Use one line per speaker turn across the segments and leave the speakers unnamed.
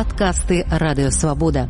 Падкасты Радыёвабода.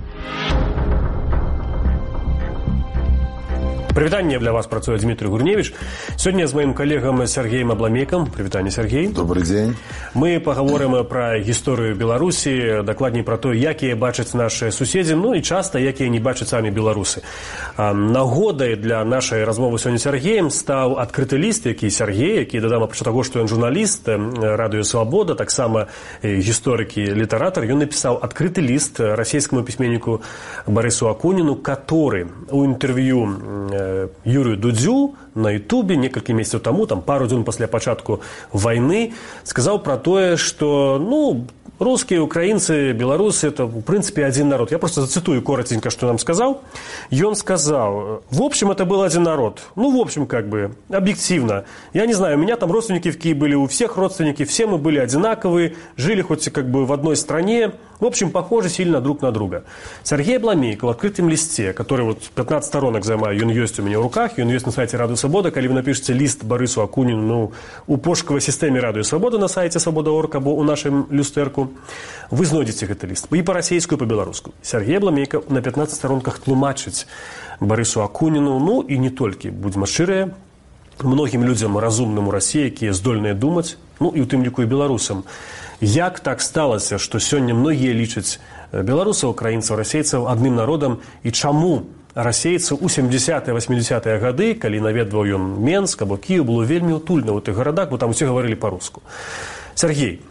Прывітанне для вас працуе Дмітрый Гурневіч. Сёння з маім калегам Сергеем Абламейкам. Прывітанне, Сергей.
Добрый дзень.
Мы пагаворым пра гісторыю Беларусі, дакладней пра то, якія бачаць нашыя суседзі, ну і часта, якія не бачаць самі беларусы. Нагодай для нашай размовы сёння з Сергеем стаў адкрыты ліст, які Сергей, які, дадам, апрача таго, што ён журналіст Радыёвабода, таксама гісторык і літаратар, ён напісаў адкрыты ліст расійскаму пісьменніку Барысу Акуніну, который у інтэрв'ю Юрию Дудзю на Ютубе некалькі месяцаў таму, там пару дзён пасля пачатку вайны, сказаў пра тое, што, русские, украинцы, белорусы – это, в принципе, один народ. Я просто зацитую коротенько, что нам сказал. И он сказал, в общем, это был один народ. В общем, объективно. Я не знаю, у меня там родственники в Киеве были, у всех родственники, все мы были одинаковые, жили хоть в одной стране. В общем, похожи сильно друг на друга. Сергей Абламейка в открытом листе, который 15 сторонок займаю, он есть у меня в руках, он есть на сайте Радыёвабода. Когда вы напишете лист Барысу Акунину у пошуковой системе Радыёвабода на сайте Свобода.орг або у нашем люстерку, вы знойдете этот лист и по-расейску, и по-белоруску. Сергей Абламейка на 15 сторонках тлумачыць Барысу Акунину, и не только, будем шчырыя, многим людям разумным у России, якія здольныя думаць, и у тым ліку і беларусам. Як так сталася, што сёння многія лічаць беларусаў, украінцаў, расейцаў адным народам, і чаму расейцаў у 70-80-е гады, калі наведваў ён Менск або Кіеў, было вельмі утульна ў тых гарадах, бо там усе гаварылі па-руску. Сергей,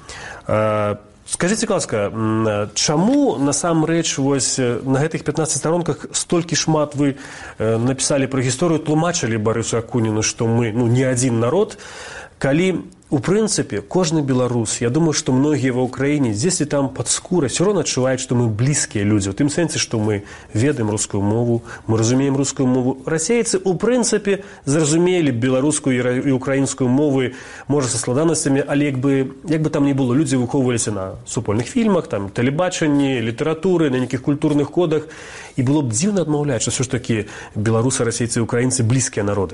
скажите, ласка, чаму насамрэч на гэтых 15 сторонках столькі шмат вы напісалі пра гісторыю, тлумачылі Барысу Акуніну, што мы не адзін народ, калі у прынцыпе кожны беларус, я думаю, што многія ва ўкраіне дзесьці там пад скурай ўсё роўна адчуваюць, што мы блізкія людзі, у тым сэнсе, што мы ведаем рускую мову, мы разумеем рускую мову. Расейцы у прынцыпе зразумелі беларускую і украінскую мовы, можа, са складанасцямі, але як бы там ні было, людзі выхоўваліся на супольных фільмах, там тэлебачанні, літаратуры, на нейкіх культурных кодах, і было б дзіўна адмаўляць, што ўсё ж такі беларусы, расейцы і украінцы блізкія народы.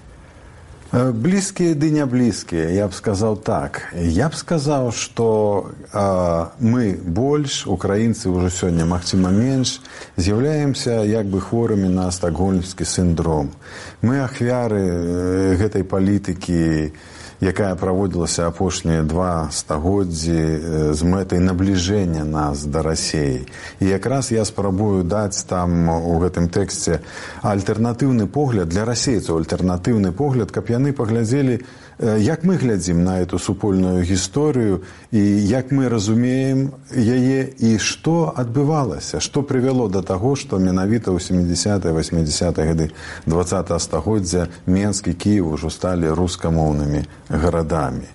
Близкие, да не близкие, я бы сказал так. Я бы сказал, что мы больше, украинцы уже сегодня максима меньше, з'являемся хворыми на стокгольмский синдром. Мы ахвяры этой политики, якая праводзілася апошнія 2 стагоддзі з мэтай набліжэння нас да Расіі. І якраз я спрабую даць там у гэтым тэксце альтэрнатыўны погляд для расейцаў, альтэрнатыўны погляд, каб яны паглядзелі, як мы глядзім на эту супольную гісторыю і як мы разумеем яе і што адбывалася, што прывяло да таго, што менавіта ў 70-80-е гады 20-го стагоддзя Менск і Кіеў ужо сталі рускамоўнымі гарадамі.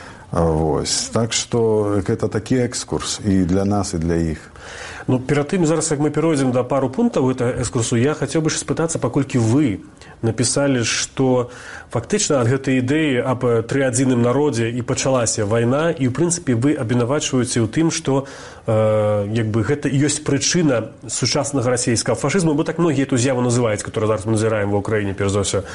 Так што гэта такі экскурс і для нас, і для іх.
Перад тым, зараз, як мы перайдзем да пару пунктаў гэтага экскурсу, я хацеў бы спытацца, паколькі вы напісалі, што фактычна ад гэтай ідэі аб трыадзіным народзе і пачалася вайна, і, ў прынцыпе, вы абвінавачваеце ў тым, што гэта ёсць прычына сучаснага расійскага фашызму, бо так многія эту з'яву называюць, которую зараз мы назіраем ва ўкраіне, перш за ўсё.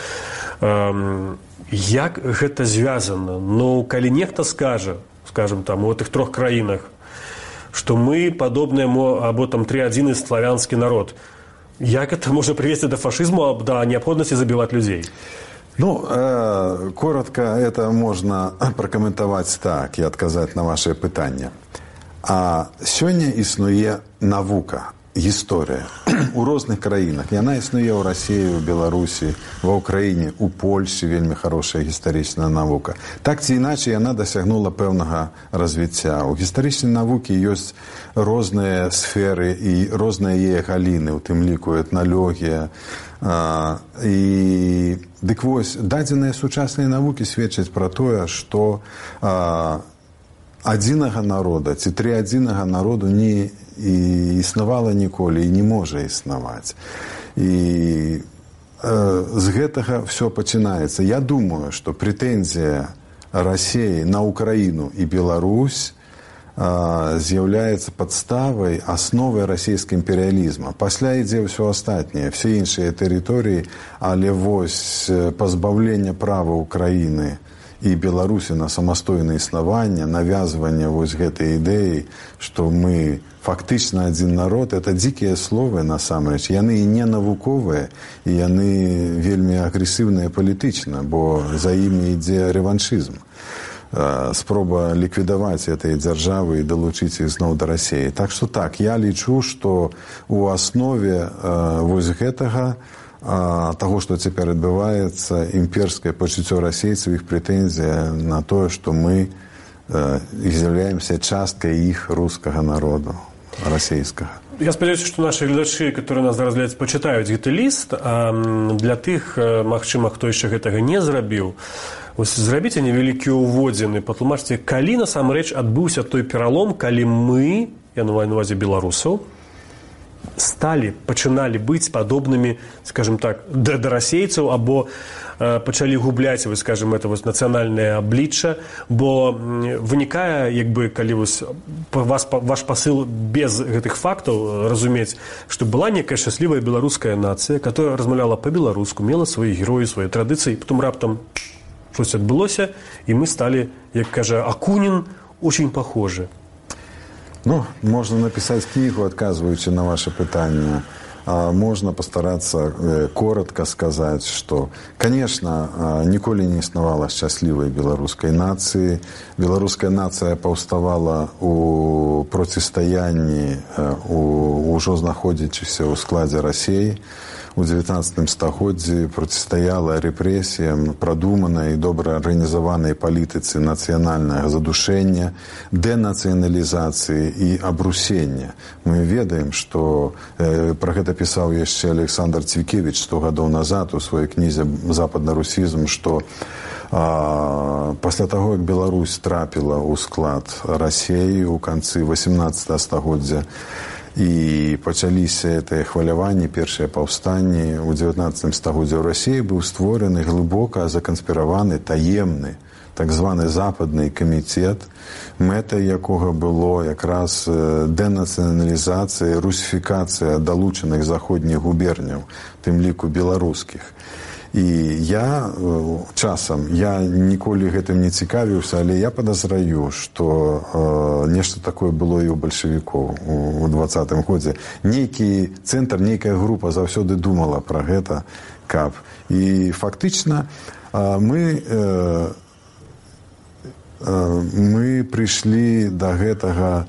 Як гэта звязана? Калі нехта скажа, скажем, там, у тых 3 краінах, что мы подобные або там 3-1 славянский народ. Як это можно привести до фашизма, до необходимости забивать людей?
Коротко это можно прокомментовать так и отказать на ваше пытанне. А сёння існуе навука, гісторыя у розных краінах. Яна існуе ў Расіі, у Беларусі, ва Ўкраіне, у Польші вельмі хорошая гістарычная навука. Так ці іначай яна дасягнула пэўнага развіцця. У гістарычнай навукі ёсць розныя сферы і розныя яе галіны, у тым ліку этналогія. Дык вось, дадзеныя сучасныя навукі сведчаць пра тое, што адзінага народа ці трыадзінага народу не існавала ніколі і не можа існаваць. І з гэтага ўсё пачынаецца. Я думаю, што прэтэнзія Расіі на Украіну і Беларусь з'яўляецца падставай, асновай расійскага імперыялізма. Пасля ідзе ўсё астатняе, все іншыя тэрыторыі, але вось пазбаўленне права Украіны і Беларусі на самастойнае існаванне, навязванне вось гэтай ідэі, што мы фактычна адзін народ, это дзікія словы насамрэч. Яны і не навуковыя, і яны вельмі агрэсіўныя палітычна, бо за імі ідзе рэваншызм. Спроба ліквідаваць этой дзяржавы і далучыць іх зноў да Расіі. Так што так, я лічу, што ў аснове вось гэтага таго, што цяпер адбываецца, імперскае пачуццё расейцаў, іх прэтэнзія на тое, што мы з'яўляемся часткай іх рускага народу, расійскага.
Я спадзяюся, што нашы гледачы, которые нас зараз глядзяць, пачытаюць гэты ліст, а для тых, магчыма, хто яшчэ гэтага не зрабіў, зрабіце невялікія ўводзіны, патлумачце, калі насамрэч адбыўся той пералом, калі мы, я маю на ўвазе беларусаў, пачыналі быць падобнымі, скажем так, да расейцаў, або пачалі губляць, скажем, это нацыянальнае аблічча, бо вынікае, як бы, калі ваш пасыл без гэтых фактаў разумець, што была некая шчаслівая беларуская нацыя, которая размаўляла па-беларуску, мела свае героі, свае традыцыі, потом раптам щось адбылося, і мы сталі, як кажа Акунін, очень похожи.
Ну, можно написать книгу, отказываючи на ваше питання. Можно постараться коротко сказать, что, конечно, николи не існувала счастливой белорусской нации. Белорусская нация повставала у противостоянии, уже знаходячися у складе России. У 19 стагоддзі процістаяла рэпрэсіям прадуманай і добра арганізаванай палітыцы нацыянальнага задушэння, дэнацыяналізацыі і абрусення. Мы ведаем, што пра гэта пісаў яшчэ Александр Цвікевіч 100 гадоў назад у сваёй кнізе «Западны русізм», што пасля таго, як Беларусь трапіла ў склад Расіі ў канцы 18 стагоддзя, і пачаліся гэтыя хваляванні, першыя паўстанні ў 19 стагоддзі ў Расіі, быў створаны глыбока заканспіраваны таемны так званы западны камітэт, мэтай якога было якраз дэнацыяналізацыя, русіфікацыя далучаных заходніх губерняў, тым ліку беларускіх. І я часам, я ніколі гэтым не цікавіўся, але я падазраю, што нешта такое было і ў бальшавікоў у 20-м годзе. Нейкі цэнтр, нейкая група заўсёды думала пра гэта, каб. І фактычна мы прыйшлі да гэтага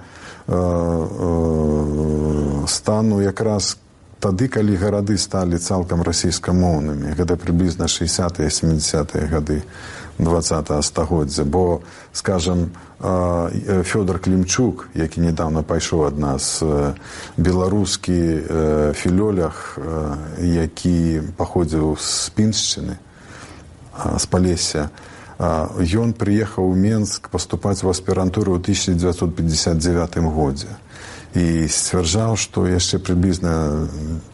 стану якраз тады, калі гарады сталі цалкам расійскамоўнымі. Гэта прыблізна 60-е, 70-е гады 20-го стагоддзя. Бо, скажем, Фёдор Клімчук, які недавно пайшоў ад нас, беларускі філолог, які паходзіў з Піншчыны, з Палесся, ён прыехаў у Менск паступаць у аспірантуру ў 1959 годзе. І сцвярджаў, што яшчэ прыблізна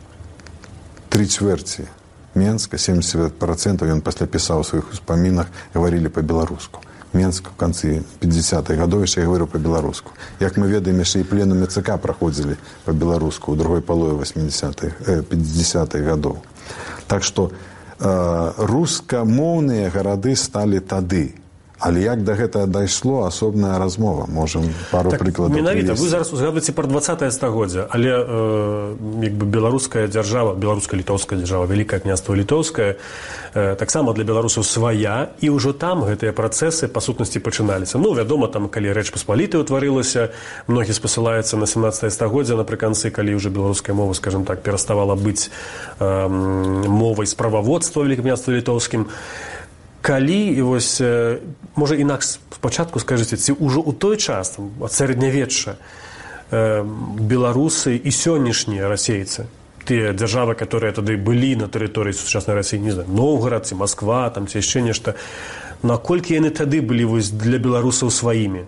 3/4 Менска, 70% ён пасля пісаў у сваіх успамінах, гаварылі па-беларуску. Менск у канцы 50-х гадоў яшчэ гаварыў па-беларуску. Як мы ведаем, яшчэ і пленумы ЦК праходзілі па-беларуску ў другой палове 50-х гадоў. Так што рускамоўныя гарады сталі тады. Але як да гэтага дайшло, асобная размова. Можам пару прыкладаў
менавіта, вы зараз узгадваеце пра 20-е стагоддзя, але беларуская дзяржава, беларуска-літоўская дзяржава, Вялікае княства літоўскае, таксама для беларусаў свая, і ўжо там гэтыя працэсы, па сутнасці, пачыналіся. Ну, вядома, там, калі Рэч Паспалітая ўтварылася, многі спасылаюцца на 17-е стагоддзя, напрыканцы, калі ўжо беларуская мова, скажем так, пераставала быць мовай справаводства Вялікае княства літоўскім. Калі, і вось, можа, інакш спачатку скажыце, ці ўжо ў той час, ад сярэднявечча, беларусы і сённяшнія расейцы, тыя дзяржавы, которые тады былі на тэрыторыі сучаснай Расіі, не знаю, Новгород, ці Москва, там, ці яшчэ нешта, наколькі яны тады былі вось для беларусаў сваімі?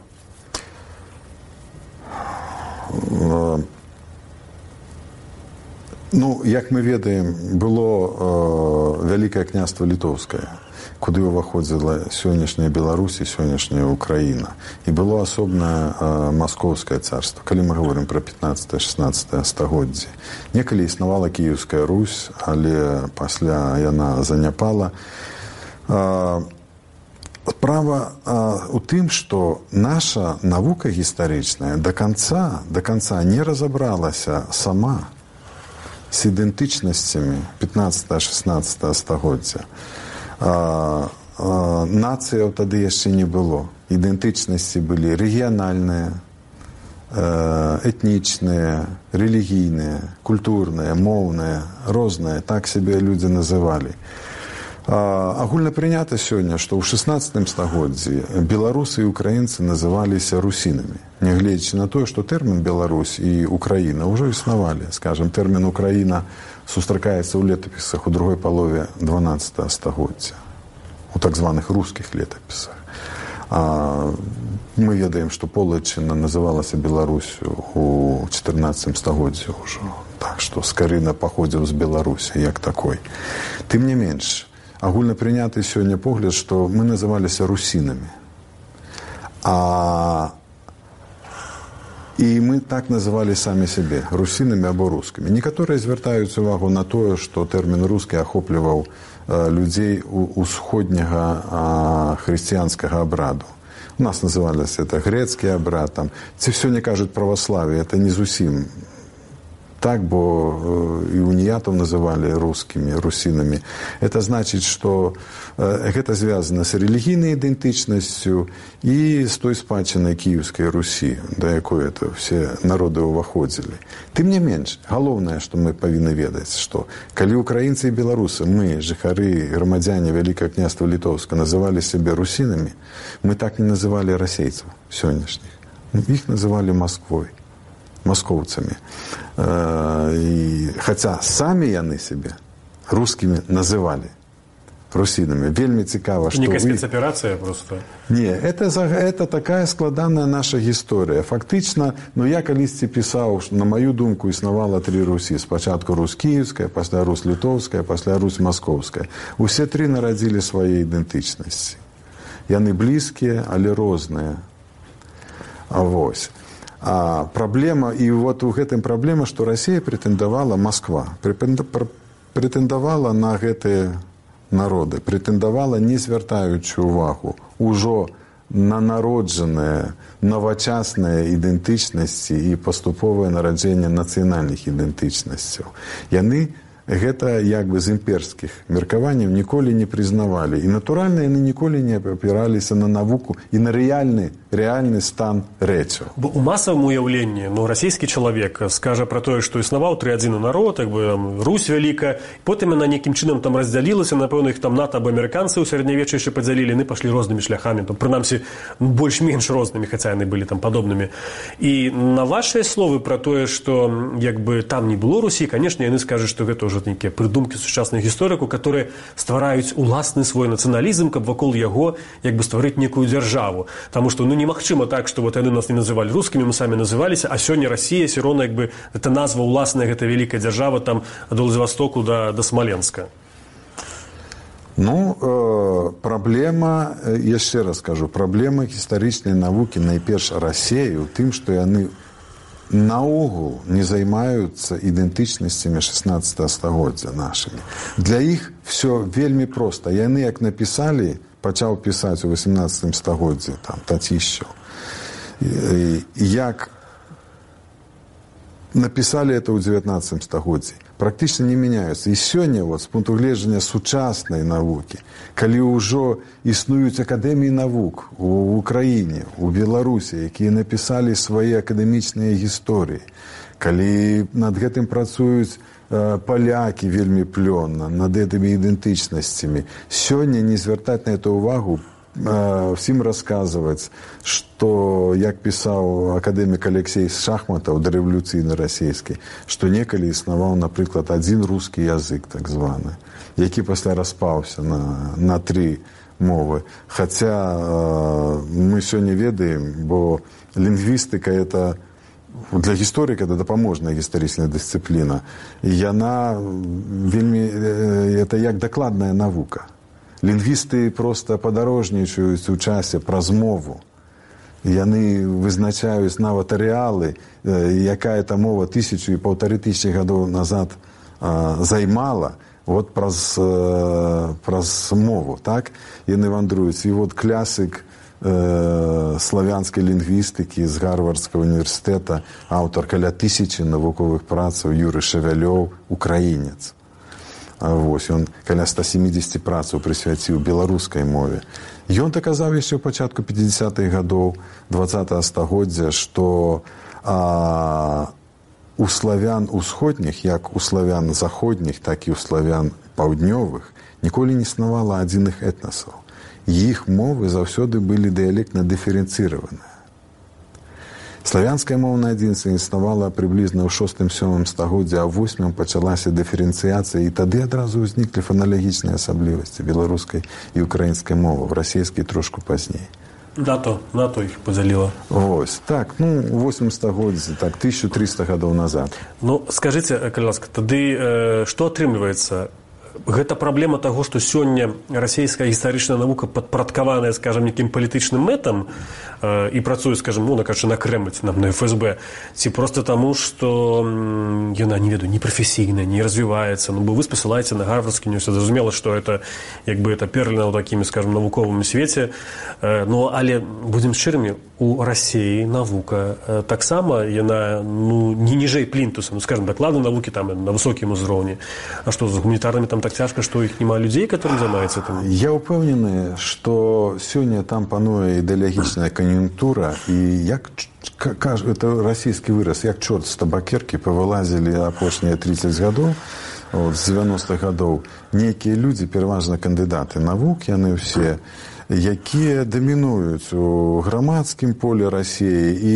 Ну, як мы ведаем, было Вялікае княства літоўскае, куды ўваходзіла сённяшняя Беларусь і сённяшняя Украіна. І было асобнае Маскоўскае царства, калі мы говорим пра 15-16 стагоддзі. Некалі існавала Кіеўская Русь, але пасля яна заняпала. Справа у тым, што наша навука гістарычная до конца не разабралася сама з ідэнтычнасцямі 15-16 стагоддзя. Нацыяў тады яшчэ не было. Ідэнтычнасці былі рэгіянальныя, этнічныя, рэлігійныя, культурныя, моўныя, розныя, так сябе людзі называлі. Агульнапрынята сёння, што ў 16 стагоддзі беларусы і украінцы называліся русінамі. Нягледзячы на тое, што тэрмін Беларусь і Украіна ўжо існавалі. Скажам, тэрмін Украіна сустракаецца ў летапісах у другой палове 12 стагоддзя, у так званых рускіх летапісах. Мы ведаем, што Полаччына называлася Беларусю у 14 стагоддзі ўжо. Так што Скарына паходзіў з Беларусі як такой. Тым не менш, агульнапрыняты сёння погляд, што мы называліся русінамі. І мы так называлі самі сябе, русінамі або рускімі. Некаторыя звяртаюць увагу на тое, што тэрмін рускі ахопліваў людзей усходняга хрысціянскага абраду. У нас называліся это грэцкі абрад, ці сёння кажуць праваславие, это не зусім так, бо і уніятаў называлі рускімі, русінамі. Это значыць, што гэта звязана з рэлігійнай ідэнтычнасцю і з той спадчынай Кіеўскай Русі, да якой это все народы ўваходзілі. Тым не менш, галоўнае, што мы павінны ведаць, што калі украінцы і беларусы, мы, жыхары, грамадзяне Вялікага княства Літоўска, называлі сябе русінамі, мы так не называлі расейцаў сённяшніх. Іх называлі Масквой, маскоўцамі. Хаця самі яны сябе рускімі называлі русінамі. Вельмі цікава, што...
Некая спецаперацыя просто?
Не, это такая складаная наша гісторыя. Фактычна, я калісьці пісаў, на маю думку, існавала 3 Русі. Спачатку Русь Кіеўская, пасля Русь Літоўская, пасля Русь Маскоўская. Усе 3 нарадзілі свае ідэнтычнасці. Яны блізкія, але розныя. Вось. Праблема, і вот у гэтым праблема, што Расія прэтэндавала, Масква прэтэндавала на гэтыя народы, прэтэндавала, не звяртаючы ўвагу ўжо на народжаныя новачасныя ідэнтычнасці і паступовае нараджэнне нацыянальных ідэнтычнасцяў. Яны гэта як бы з імперскіх меркаванняў ніколі не прызнавалі. І, натуральна, яны ніколі не апіраліся на навуку і на рэальны стан рэчаў.
Бо у масавым уяўленні, расійскі чалавек скажа пра тое, што існаваў 3-адзіны народ, Русь вялікая, потым яна нейкім чынам там раздзялілася, напэўна, іх там НАТО або амерыканцы ў сярэднявеччы яшчэ падзялілі, яны пашлі рознымі шляхамі, прынамсі, больш-менш рознымі, хаця яны былі там падобнымі. І на вашыя словы пра тое, што як бы там не было Русі, канешне, яны скажуць, што гэта ўжо нейкія прыдумкі сучасных гісторыкаў, которые ствараюць уласны свой нацыяналізм, каб вакол яго як бы стварыць некую дзяржаву. Таму што немагчыма так, што яны нас не называлі рускімі, мы самі называліся, а сёння Расія все роўна як бы гэта назва ўласная, гэта вялікая дзяржава там ад Уладзівастоку да Смаленска.
Праблема, яшчэ раз кажу, праблема гістарычнай навукі найперш Расіі ў тым, што яны наогул не займаюцца ідэнтычнасцямі 16 стагоддзя нашымі. Для іх все вельмі проста. Яны, як напісалі, пачаў пісаць у 18 стагоддзі, Татішчаў. Як напісалі это ў 19 стагоддзі, практычна не мяняюцца. І сёння, з пункту гледжання сучаснай навукі, калі ўжо існуюць акадэміі навук у Украіне, у Беларусі, якія напісалі свае акадэмічныя гісторыі, калі над гэтым працуюць палякі вельмі плённа, над гэтымі ідэнтычнасцямі, сёння не звяртаць на это ўвагу, всім расказваць, што, як пісаў акадэмік Алексей Шахматаў, дарэвалюцыйны расійскі, што некалі існаваў, напрыклад, адзін рускі язык, так званы, які пасля распаўся на 3 мовы. Хаця мы сёння ведаем, бо лінгвістыка – это для гісторыка это дапаможная гістарычная дысцыпліна. Яна вельмі, это як дакладная навука. Лінгвісты проста падарожнічаюць у часе праз мову. Яны вызначаюць нават арэалы, якая та мова 1000 і 1500 гадоў назад займала. вот праз мову, так? Яны вандруюць. І вот клясык славянскай лінгвістыкі з Гарвардскага універсітэта, аўтар каля 1000 навуковых працаў Юрый Шавялёў, украінец. Вось, ён каля 170 працаў прысвяціў беларускай мове. Ён даказаў яшчэ ў пачатку 50-х гадоў 20-го стагоддзя, што у славян усходніх, як у славян заходніх, так і у славян паўднёвых, ніколі не існавала адзіных этнасаў. Іх мовы заўсёды былі дыялектна дыферэнцыраваныя. Славянская моўная адзінства існавала прыблізна ў 6-7 стагоддзі, а ў 8 пачалася дыферэнцыяцыя, і тады адразу ўзніклі фоналагічныя асаблівасці беларускай і украінскай мовы, в расійскай трошку пазней.
На то іх падзяліла.
Вось, так, ну, 8 стагоддзі, так, 1300 гадоў назад.
Ну, скажыце, калі ласка, тады што атрымліваецца? Гэта праблема таго, што сёння расійская гістарычная навука падпарадкаваная, скажам, нейкім палітычным мэтам і працуе, скажам, ну, накажу, на Крэмль, на ФСБ, ці проста таму, што яна, не ведаю, не прафесійная, не развіваецца. Ну, бо вы спасылаеце на Гарвардскі універсітэт, зразумела, што это, як бы, это перліна ў такім, скажам, навуковым свеце. Ну, але, будзем шчырымі, у Расіі навука таксама, яна, ну, не ніжэй плінтуса, ну, скажам, даклады навукі там на высокім узроўні. А што, з гуманітарнымі там так цяжка, што іх няма людзей, которым займаецца там?
Я ўпэўнены, што сёння там пануе ідэалагічная кан'юнктура, і як это расійскі выраз, як чорт з табакеркі павылазілі апошнія 30 гадоў, з 90-х гадоў, нейкія людзі, пераважна кандыдаты навук, яны ўсе, якія дамінуюць у грамадскім полі Расіі і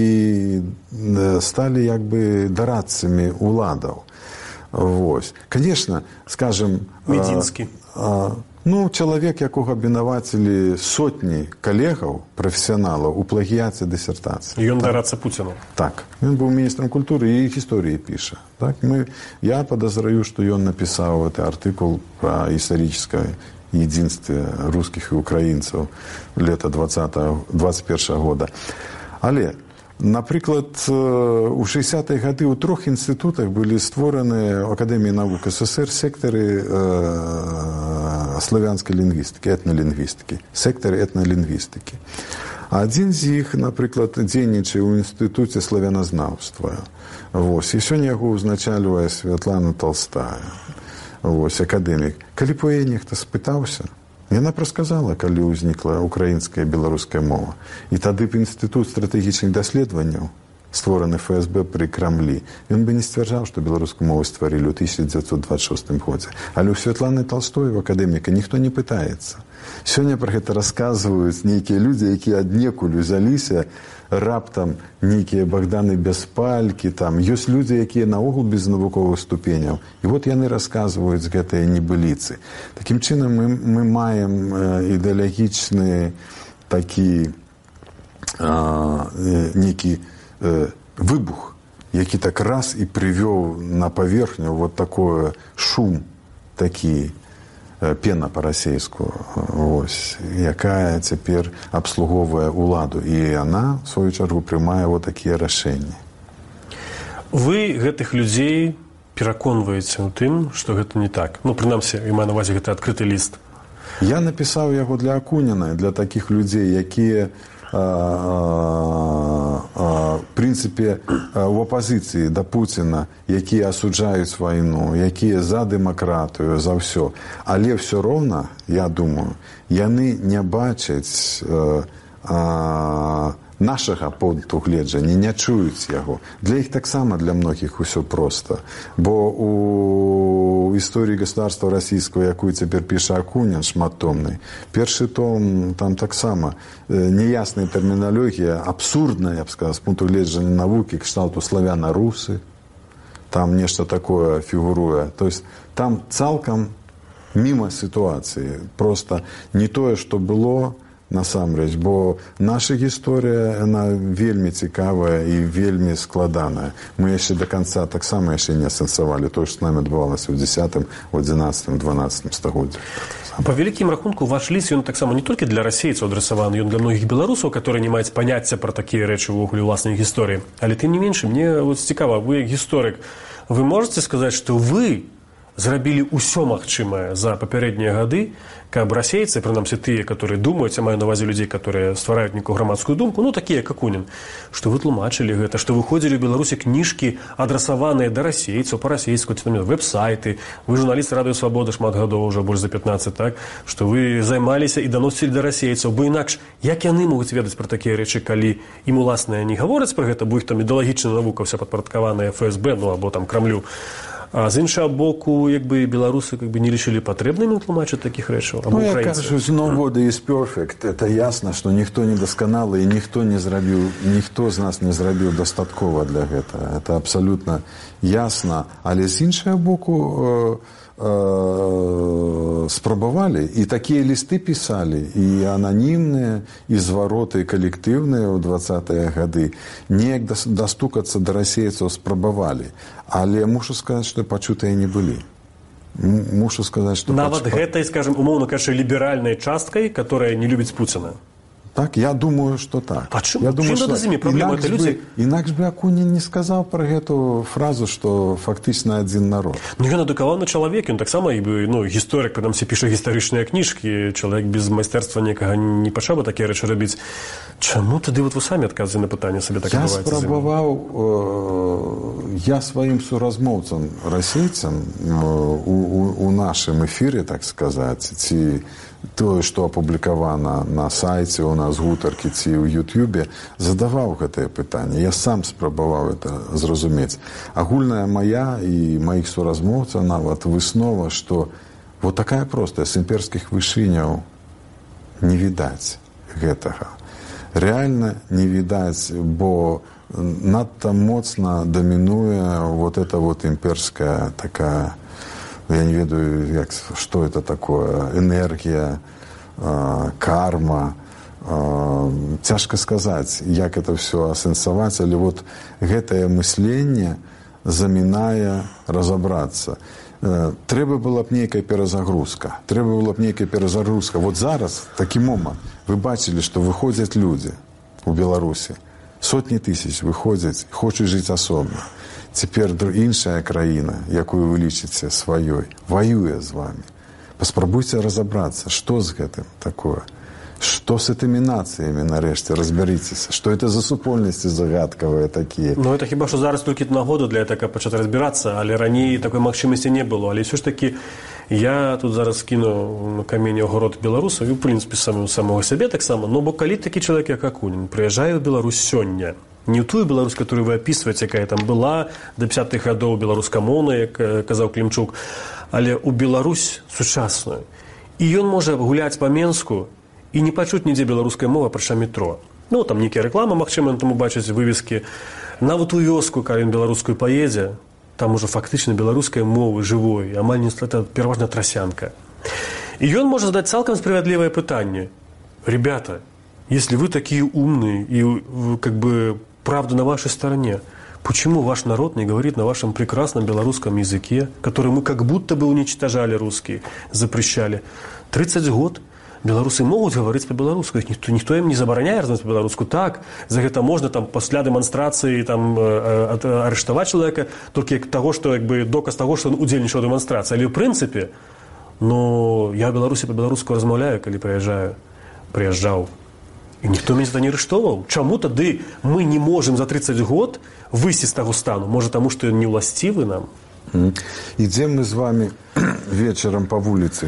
сталі як бы дарадцамі уладаў. Вось. Конечно, скажем...
Медзінскі.
Ну, чалавек, якога абвінавацілі сотні калегаў, прафесіяналаў у плагіяце дысертацыі.
Ён дарацца Пуціну.
Так. Ён быў міністрам культуры і гісторыі піша. Так? Я падазраю, што ён напісаў гэты артыкул пра гістарычнае единстве русских и украинцев лета 21 года. Але, например, у 60-е годы у 3 институтах были створаны в Академии наук СССР секторы славянской лингвистики, этнолингвистики, секторы этнолингвистики. Один из них, например, дзейнічае ў Інстытуце славяназнаўства. И сегодня его узначальвае Святлана Толстая. Вось, акадэмік. Калі б яе нехта спытаўся, яна прасказала, калі ўзнікла украінская і беларуская мова. І тады б Інстытут стратэгічных даследаванняў, створаны ФСБ пры Крамлі, ён бы не сцвярджаў, што беларускую мову стварылі ў 1926 годзе. Але ў Святланы Толстой, у акадэміка, ніхто не пытаецца. Сёння пра гэта расказваюць нейкія людзі, якія аднекуль узяліся, раптам нейкія Богданы Бяспалькі, там ёсць людзі, якія наогул без навуковых ступеняў. І вот яны расказваюць гэтыя небыліцы. Такім чынам мы маем ідэалагічны такі нейкі выбух, які так раз і прывёў на паверхню вот такое шум, такі пена па-расейску, якая цяпер абслугоўвае ўладу. І яна, в сваю чаргу, прымае вот такія рашэнні.
Вы гэтых людзей пераконваеце ў тым, што гэта не так? Ну, прынамсі, я маю на ўвазе гэты адкрыты ліст.
Я напісаў яго для Акуніна, для такіх людзей, якія в прынцыпе у апазіцыі да Пуціна, якія асуджаюць вайну, якія за дэмакратыю, за ўсё. Але ўсё роўна, я думаю, яны не бачаць нашага пункту гледжання, не чуюць яго. Для іх таксама, для многіх усё проста. Бо у історыі государства расійского, якую цяпер піша Акунін, шматтомны, першы том, там таксама неясная тэрміналогія, абсурдная, я б сказаў, з пункту гледжання навукі, кшталту славяна-русы, там нешта такое фігуруе. То есть там цалкам міма сітуацыі. Просто не тое, што было, насамрэч, бо наша гісторыя, яна вельмі цікавая і вельмі складаная. Мы яшчэ да канца таксама яшчэ не асэнсавалі тое, што з намі адбывалася ў 10, 11, 12 стагоддзях.
Па вялікім рахунку, ваш ліст, ён таксама не толькі для расейцаў адрасаваны, ён для многіх беларусаў, которые не маюць паняцця пра такія рэчы ўвогуле ўласнай гісторыі. Але тым не менш, мне цікава, вы як гісторык, вы можаце сказаць, што вы зрабілі ўсё магчымае за папярэднія гады, каб расейцы, прынамсі тыя, которые думаюць, я маю на увазе людзей, которые ствараюць некую грамадскую думку, ну такія як Акунін, што вы тлумачылі гэта, што выходзілі ў Беларусі кніжкі, адрасаваныя да расейцаў, па-расейску, ці там вэб-сайты, вы журналіст Радыё Свабода шмат гадоў, ўжо больш за 15, так, што вы займаліся і даносілі да расейцаў, бо інакш, як яны могуць ведаць пра такія рэчы, калі ім уласна не гавораць пра гэта, бо іх там ідэалагічная навука ўся падпарадкаваная ФСБ, ну або там Крамлю. А з іншого боку, якби білоруси не лишили потрібними тлумачити таких речей, або
українці.
Я
кажу, nobody is perfect. Це ясно, що ніхто не досконалий, і ніхто з нас не зробив достатково для цього. Це абсолютно ясно. Але з іншого боку, спробовали, и такие листы писали, и анонимные, и звороты, и коллективные в 20-е годы. Неяк достукаться до расейцев спробовали. Але мушу сказать, что почутые не были. Мушу сказать, что...
Нават гэтай, скажем, умовно кажучи, либеральной часткой, которая не любит Путина.
Так, я думаю, что так.
Почему?
Я думаю,
что
инакш бы Акунин не сказал про эту фразу, что фактично один народ.
Ну, ён адукаваны чалавек, ён таксама гісторык, прынамсі піша гістарычныя кніжкі, чалавек без майстэрства некага не пачаў бы такія рэчы рабіць. Чаму тады вы самі адказваеце на пытанне сабе так адбываецца?
Я спрабаваў, я сваім суразмоўцам расейцам у нашым эфіры, так сказаць, ці тое, што апублікавана на сайце у нас гутаркі ці ў Ютубе, задаваў гэтае пытанне. Я сам спрабаваў это зразумець. Агульная мая і маіх суразмоўцаў нават выснова, што вот такая простая, з імперскіх вышыняў не відаць гэтага. Реально не відаць, бо надта моцна дамінуе вот эта вот імперская такая, я не ведаю, что это такое, энергия, карма. Цяжка сказаць, як это все асэнсаваць, але вот гэтае мысленне замінае разабрацца. Трэба была б нейкая перазагрузка. Вот зараз, такі момант, вы бачылі, што выходзяць людзі у Беларусі. Сотні тысяч выходзяць, хочуць жыць асобна. Цяпер іншая краіна, якую вы лічыце сваёй, воюе з вами. Паспрабуйце разабрацца, што з гэтым такое. Что с этими нациями, нарешті, разберіться? Что это за супольності загадковые такие?
Ну, это хіба що зараз тільки нагода для этого почати розбиратися, але раніше такої можливості не було. Але все ж таки, я тут зараз кину на камінь огород білорусів, і, в принципі, самого себе так само, но бо коли такий чоловік, як Акунін, приїжджає в Білорусь сьогодні, не в ту Беларусь, которую вы описываете, какая там была до 50-х годов беларускамоўная, як казаў Клімчук, але у Беларусь сучасную. І ён можа гуляць па Менску і не пачуць нідзе беларуская мова, апрача метро. Ну, там нейкія рэкламы, магчыма, там убачыць вывескі. Нават у вёску, калі ён беларускую паедзе, там ужо фактычна беларускай мовы жывой, амаль не это пераважна трасянка. І ён можа задаць цалкам справядлівае пытанне. Ребята, если вы такие умные и как бы правда на вашей стороне, почему ваш народ не говорит на вашем прекрасном белорусском языке, который мы как будто бы уничтожали русские, запрещали? 30 год белорусы могут говорить по-белорусски, никто им не забороняет разговаривать по-белорусски. Так, за это можно там после демонстрации там арестовать человека, только того, что как бы доказ того, что он удзельнічаў у демонстрации. Але в принципе, но я в Беларуси по-белорусски размаўляю, когда приезжал. І ніхто мяне за не арыштоўваў. Чаму тады мы не можем за 30 год выйсці з таго стану? Можа, таму, што ён не ўласцівы нам?
Ідзем мы з вами вечарам па вуліцы.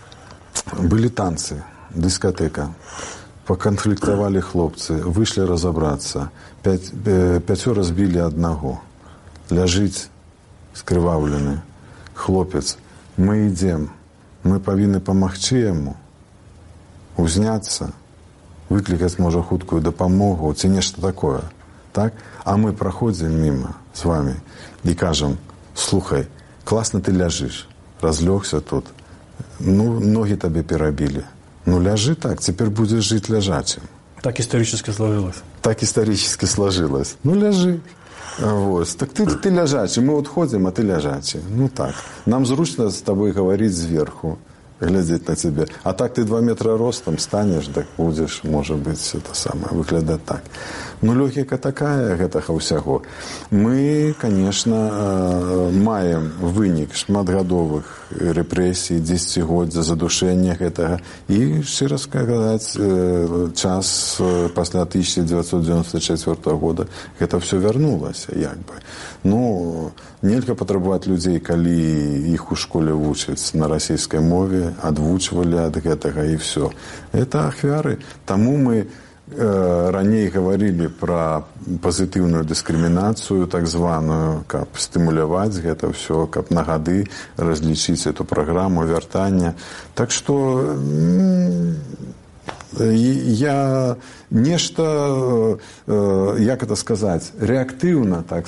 Былі танцы, дыскатэка. Паканфліктавалі хлопцы, выйшлі разабрацца. 5 збілі аднаго. Ляжыць скрываўлены хлопец. Мы ідзем. Мы павінны памагчы яму узняцца, выкликать, может, хуткую дапамогу, ці нешта такое. Так? А мы проходим мимо с вами и кажем: слухай, классно ты ляжешь, разлегся тут, ну, ноги тебе перебили. Ну, ляжи так, теперь будешь жить лежачим.
Так исторически сложилось.
Так исторически сложилось. Ну, ляжи. Вот. Так ты лежачий. Мы вот ходим, а ты лежачий. Ну, так. Нам зручно с тобой говорить сверху. глядеть на тебя. А так ты 2 метра ростом станешь, так будешь, может быть, это самое, выглядать так. Ну, логика такая гэтага ўсяго. Мы, конечно, маем вынік шматгадовых рэпрэсій, дзесяцігоддзя, задушэння гэтага. І, шчыра сказаць, час пасля 1994 года гэта все вярнулася, як бы. Ну, нельга патрабаваць людзей, калі іх у школе вучаць на расійскай мове, адвучвалі ад гэтага і все. Это ахвяры. Таму мы раней гаварылі пра пазітыўную дыскрымінацыю, так званую, каб стымуляваць гэта ўсё, каб на гады разлічыць эту праграму вяртання. Так што я нешта, як это сказаць, рэактыўна, так,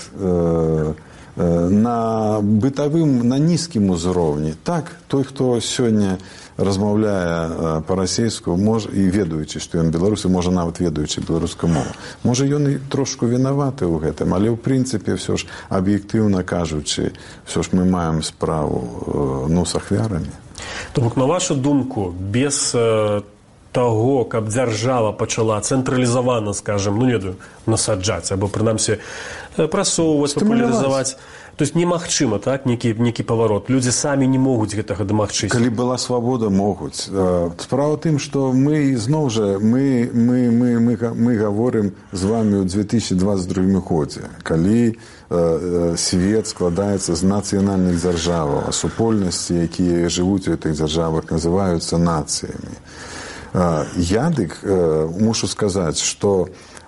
на бытавым, на нізкім узроўні. Так, той, хто сёння размаўляе па-расейску, і ведаючы, што ён беларусы, можа нават ведаючы беларускую мову. Можа, ён і трошку вінаваты ў гэтым, але ў прынцыпе, ўсё ж, аб'ектыўна кажучы, ўсё ж мы маем справу, ну, з ахвярамі.
То бок, на вашу думку, без таго, каб дзяржава пачала цэнтралізавана, скажем, ну, не ведаю, насаджаць, або, прынамсі, прасоўваць, папулярызаваць. То есть немагчыма, так, некі паварот. Людзі самі не могуць гэтага дамагчыся.
Калі была свабода, могуць. Справа ў тым, што мы, зноў жа, мы гаворым з вамі ў 2022 годзе, калі свет складаецца з нацыянальных дзяржаваў, а супольнасці, якія жывуць у гэтых дзяржавах, называюцца нацыямі. Я дык мушу сказаць, што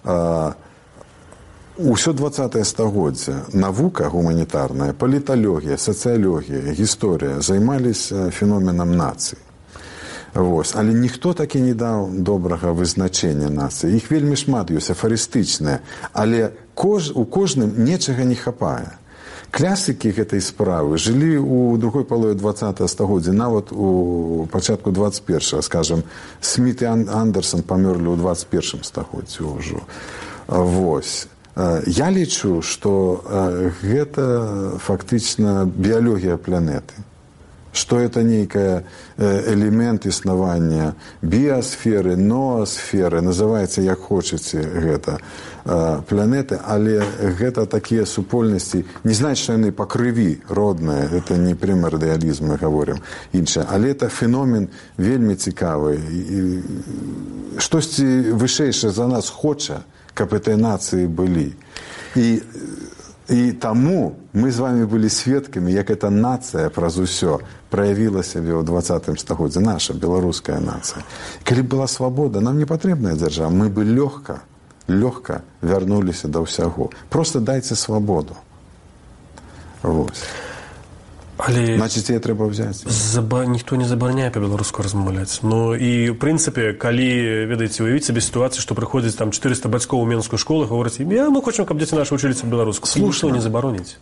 ўсё 20-е стагоддзя навука гуманітарная, паліталогія, сацыялогія, гісторыя займаліся феноменам нацый. Вось. Але ніхто такі не даў добрага вызначэння нацыі. Іх вельмі шмат ёсць, афарыстычныя, але у кожным нечага не хапае. Класікі гэтай справы жылі ў другой палове 20-го стагоддзя, нават у пачатку 21-го, скажем, Сміт і Андерсон памёрлі ў 21-м стагоддзі ўжо. Вось. Я лічу, што гэта фактычна біялогія планеты. Што это нейкая элемент існавання біасферы, ноасферы, называецца як хочаце гэта планеты, але гэта такія супольнасці, не значыць, што яны па крыві родныя, это не прэмардыялізм, мы гаворым іншае, але это феномен вельмі цікавы. Штосьці вышэйшае за нас хоча, каб этой нацыі былі. І таму мы з вами былі сведкамі, як эта нацыя праз усё праявіла сябе ў 20-м стагоддзі, наша беларуская нацыя. Калі была свабода, нам не патрэбная дзяржава, мы бы лёгка вярнуліся да ўсяго. Просто дайце свабоду. Вось.
Але
значыць, яе трэба ўзяць.
Ніхто не забараняе па-беларуску размаўляць. Ну і, ў прынцыпе, калі, ведаеце, уявіць сабе сітуацыю, што прыходзіць там 400 бацькоў у менскую школу, гавораць, мы хочам, каб дзеці нашы вучыліся беларуску. Ніхто не забароніць.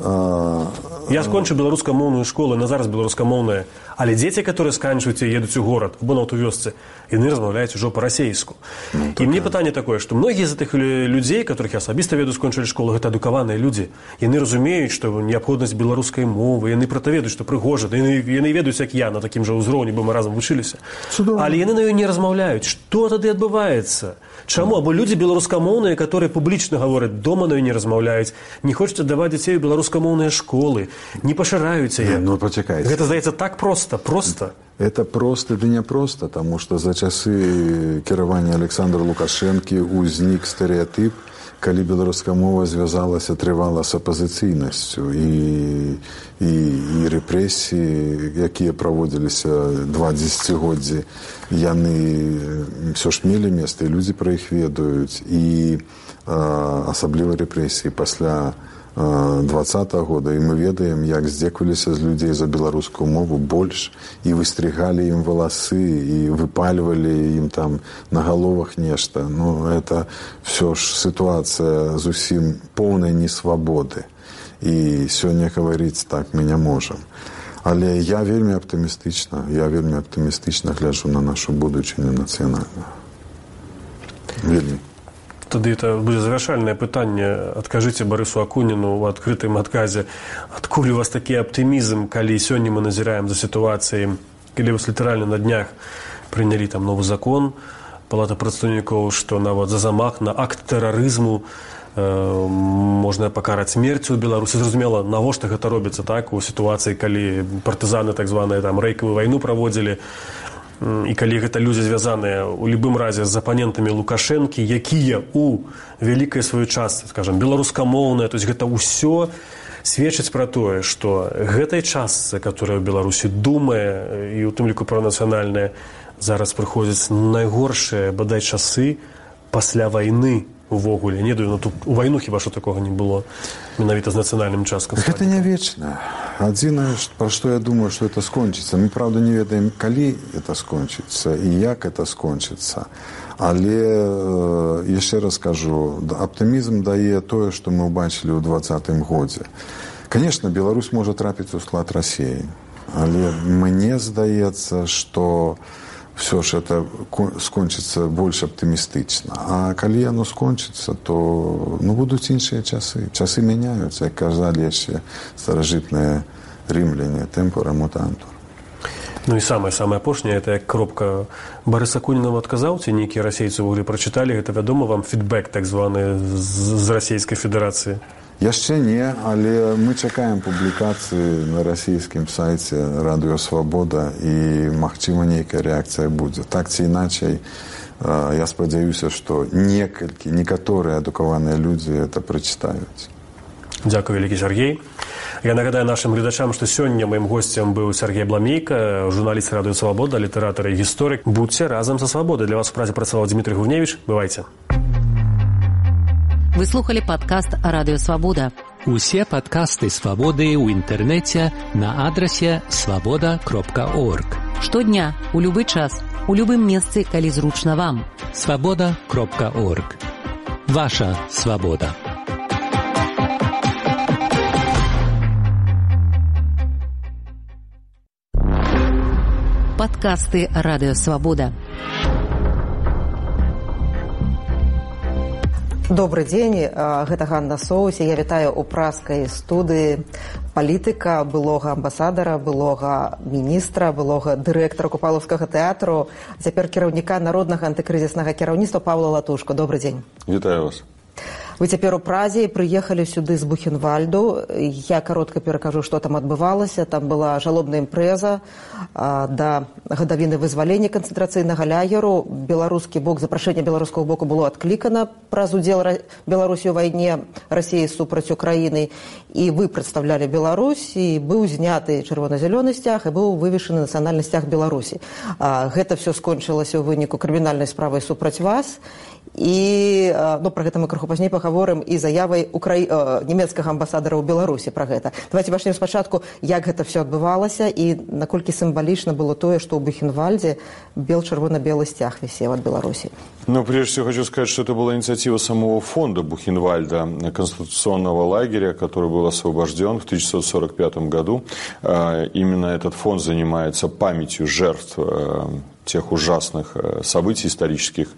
Я скончыў беларускамоўную школу, на зараз беларускамоўная, але дзеці, которые сканчваюць і едуць у горад, або нават у вёсцы, яны размаўляюць ужо па-расейску. І мне пытанне такое, што многія з тых людзей, которых я асабіста веду, скончылі школу, гэта адукаваныя людзі. Яны разумеюць, што неабходнасць беларускай мовы, яны пра то ведаюць, што прыгожа, яны ведаюць, як я, на такім жа ўзроўні, бо мы разам вучыліся. Але яны на ёй не размаўляюць. Што тады адбываецца? Чаму? Або людзі беларускамоўныя, которые публічна гавораць, дома на ёй не размаўляюць, не хочуць аддаваць дзяцей у беларускамоўныя школы, не пашыраюць яе.
Ну, пачакайце.
Гэта, здаецца, так проста.
Это просто ды не проста, таму што за часы кіравання Александра Лукашэнкі ўзнік стэрэатып, калі беларуская мова звязалася трывала з апазіцыйнасцю і рэпрэсіі, якія праводзіліся 2 дзесяцігоддзі, яны ўсё ж мелі месца, і людзі пра іх ведаюць, і асабліва рэпрэсіі пасля 20-го года, і мы ведаем, як здзекваліся з людзей за беларускую мову больш, і выстригалі ім валасы, і выпальвалі ім там на галовах нешта. Ну, это все ж сітуацыя зусім поўнай несвабоды. І сёння гаварыць так мы не можам. Але я вельмі аптымістычна гляджу на нашу будучыню нацыянальную. Вельмі.
Тады это будзе завяршальнае пытанне. Адкажыце Барысу Акуніну ў адкрытым адказе, адкуль у вас такі аптымізм, калі сёння мы назіраем за сітуацыяй калі вось літаральна на днях прынялі там новы закон Палата прадстаўнікоў, што нават за замах на акт тэрарызму можна пакараць смерцю ў Беларусі. Зразумела, навошта гэта робіцца так у сітуацыі, калі партызаны так званыя там рэйкавую вайну праводзілі, і калі гэта людзі звязаныя у любым разе з апанентамі Лукашэнкі, якія у вялікай сваёй частцы, скажам, беларускамоўныя, то есть гэта ўсё сведчыць пра тое, што гэтай частцы, которая ў Беларусі думае, і ў тым ліку пра нацыянальнае, зараз прыходзяць найгоршыя, бадай, часы пасля вайны увогуле. Не ведаю, тут у вайну хіба што такога не было, менавіта з нацыянальным часткам.
Гэта не вечна. Адзінае, пра што я думаю, што это скончыцца. Мы, правда, не ведаем, калі это скончыцца і як это скончыцца. Але, яшчэ раз кажу, аптымізм дае тое, што мы ўбачылі ў 2020 годзе. Конечно, Беларусь можа трапіць у склад Расіі, але мне здаецца, што все ж это скончыцца больш аптымістычна. А калі яно скончыцца, то будуць іншыя часы. Часы мяняюцца, як казалі яшчэ старажытныя рымляне, тэмпора мутантур.
Ну і самае апошняе, это як кропка Барыса Куніна адказаў, ці нейкія расейцы ўвогуле прачыталі, гэта вядома вам фідбэк так званы з Расійскай Федэрацыі?
Яшчэ не, але мы чакаем публікацыі на расійскім сайце Радыё Свабода і, магчыма, нейкая рэакцыя будзе. Так ці іначай, я спадзяюся, што некаторыя адукаваныя людзі это прачытаюць.
Дзякую, вялікі Сергей. Я нагадаю нашым гледачам, што сёння маім госцем быў Сергей Бламейка, журналіст Радыё Свабода, літаратар і гісторык. Будзьце разам са Свабодай. Для вас у празе працаваў Дмітрий Гуневіч. Бывайце.
Вы слухали падкаст Радыё Свабода.
Усе падкасты Свабоды ў інтэрнэце на адрасе свабода.орг.
Штодня, у любы час, у любым месцы, калі зручна вам.
свабода.орг. Ваша свабода.
Падкасты Радыё Свабода.
Добры дзень, гэта Ганна Соусе. Я вітаю ў праскай студыі палітыка, былога амбасадара, былога міністра, былога дырэктара Купалаўскага тэатру, цяпер кіраўніка народнага антыкрызіснага кіраўніцтва Паўла Латушко. Добры дзень.
Вітаю вас.
Вы цяпер у Празе, прыехалі сюды з Бухенвальду. Я каротка перакажу, што там адбывалася. Там была жалобная імпрэза да гадавіны вызвалення канцэнтрацыйнага лагеру. Беларускі бок, запрашэнне беларускага боку было адклікана праз удзел Беларусі ў вайне Расіі супраць Украіны. І вы прадстаўлялі Беларусь, і быў зняты чырвона-зялёны сцяг, і быў вывешаны нацыянальны сцяг Беларусі. Гэта все скончылася ў выніку крымінальнай справы супраць вас. І пра гэта мы крыху пазней пагаворым і заявай нямецкага амбасадара ў Беларусі пра гэта. Давайте пачнем спачатку, як гэта все адбывалася і наколькі сімвалічна было тое, што ў Бухенвальде чырвона-белы сцяг вісеў ад Беларусі.
Прежде всего хочу сказать, что это была инициатива самого фонда Бухенвальда, концентрационного лагеря, который был освобожден в 1945 году. Именно этот фонд занимается памятью жертв тех ужасных событий исторических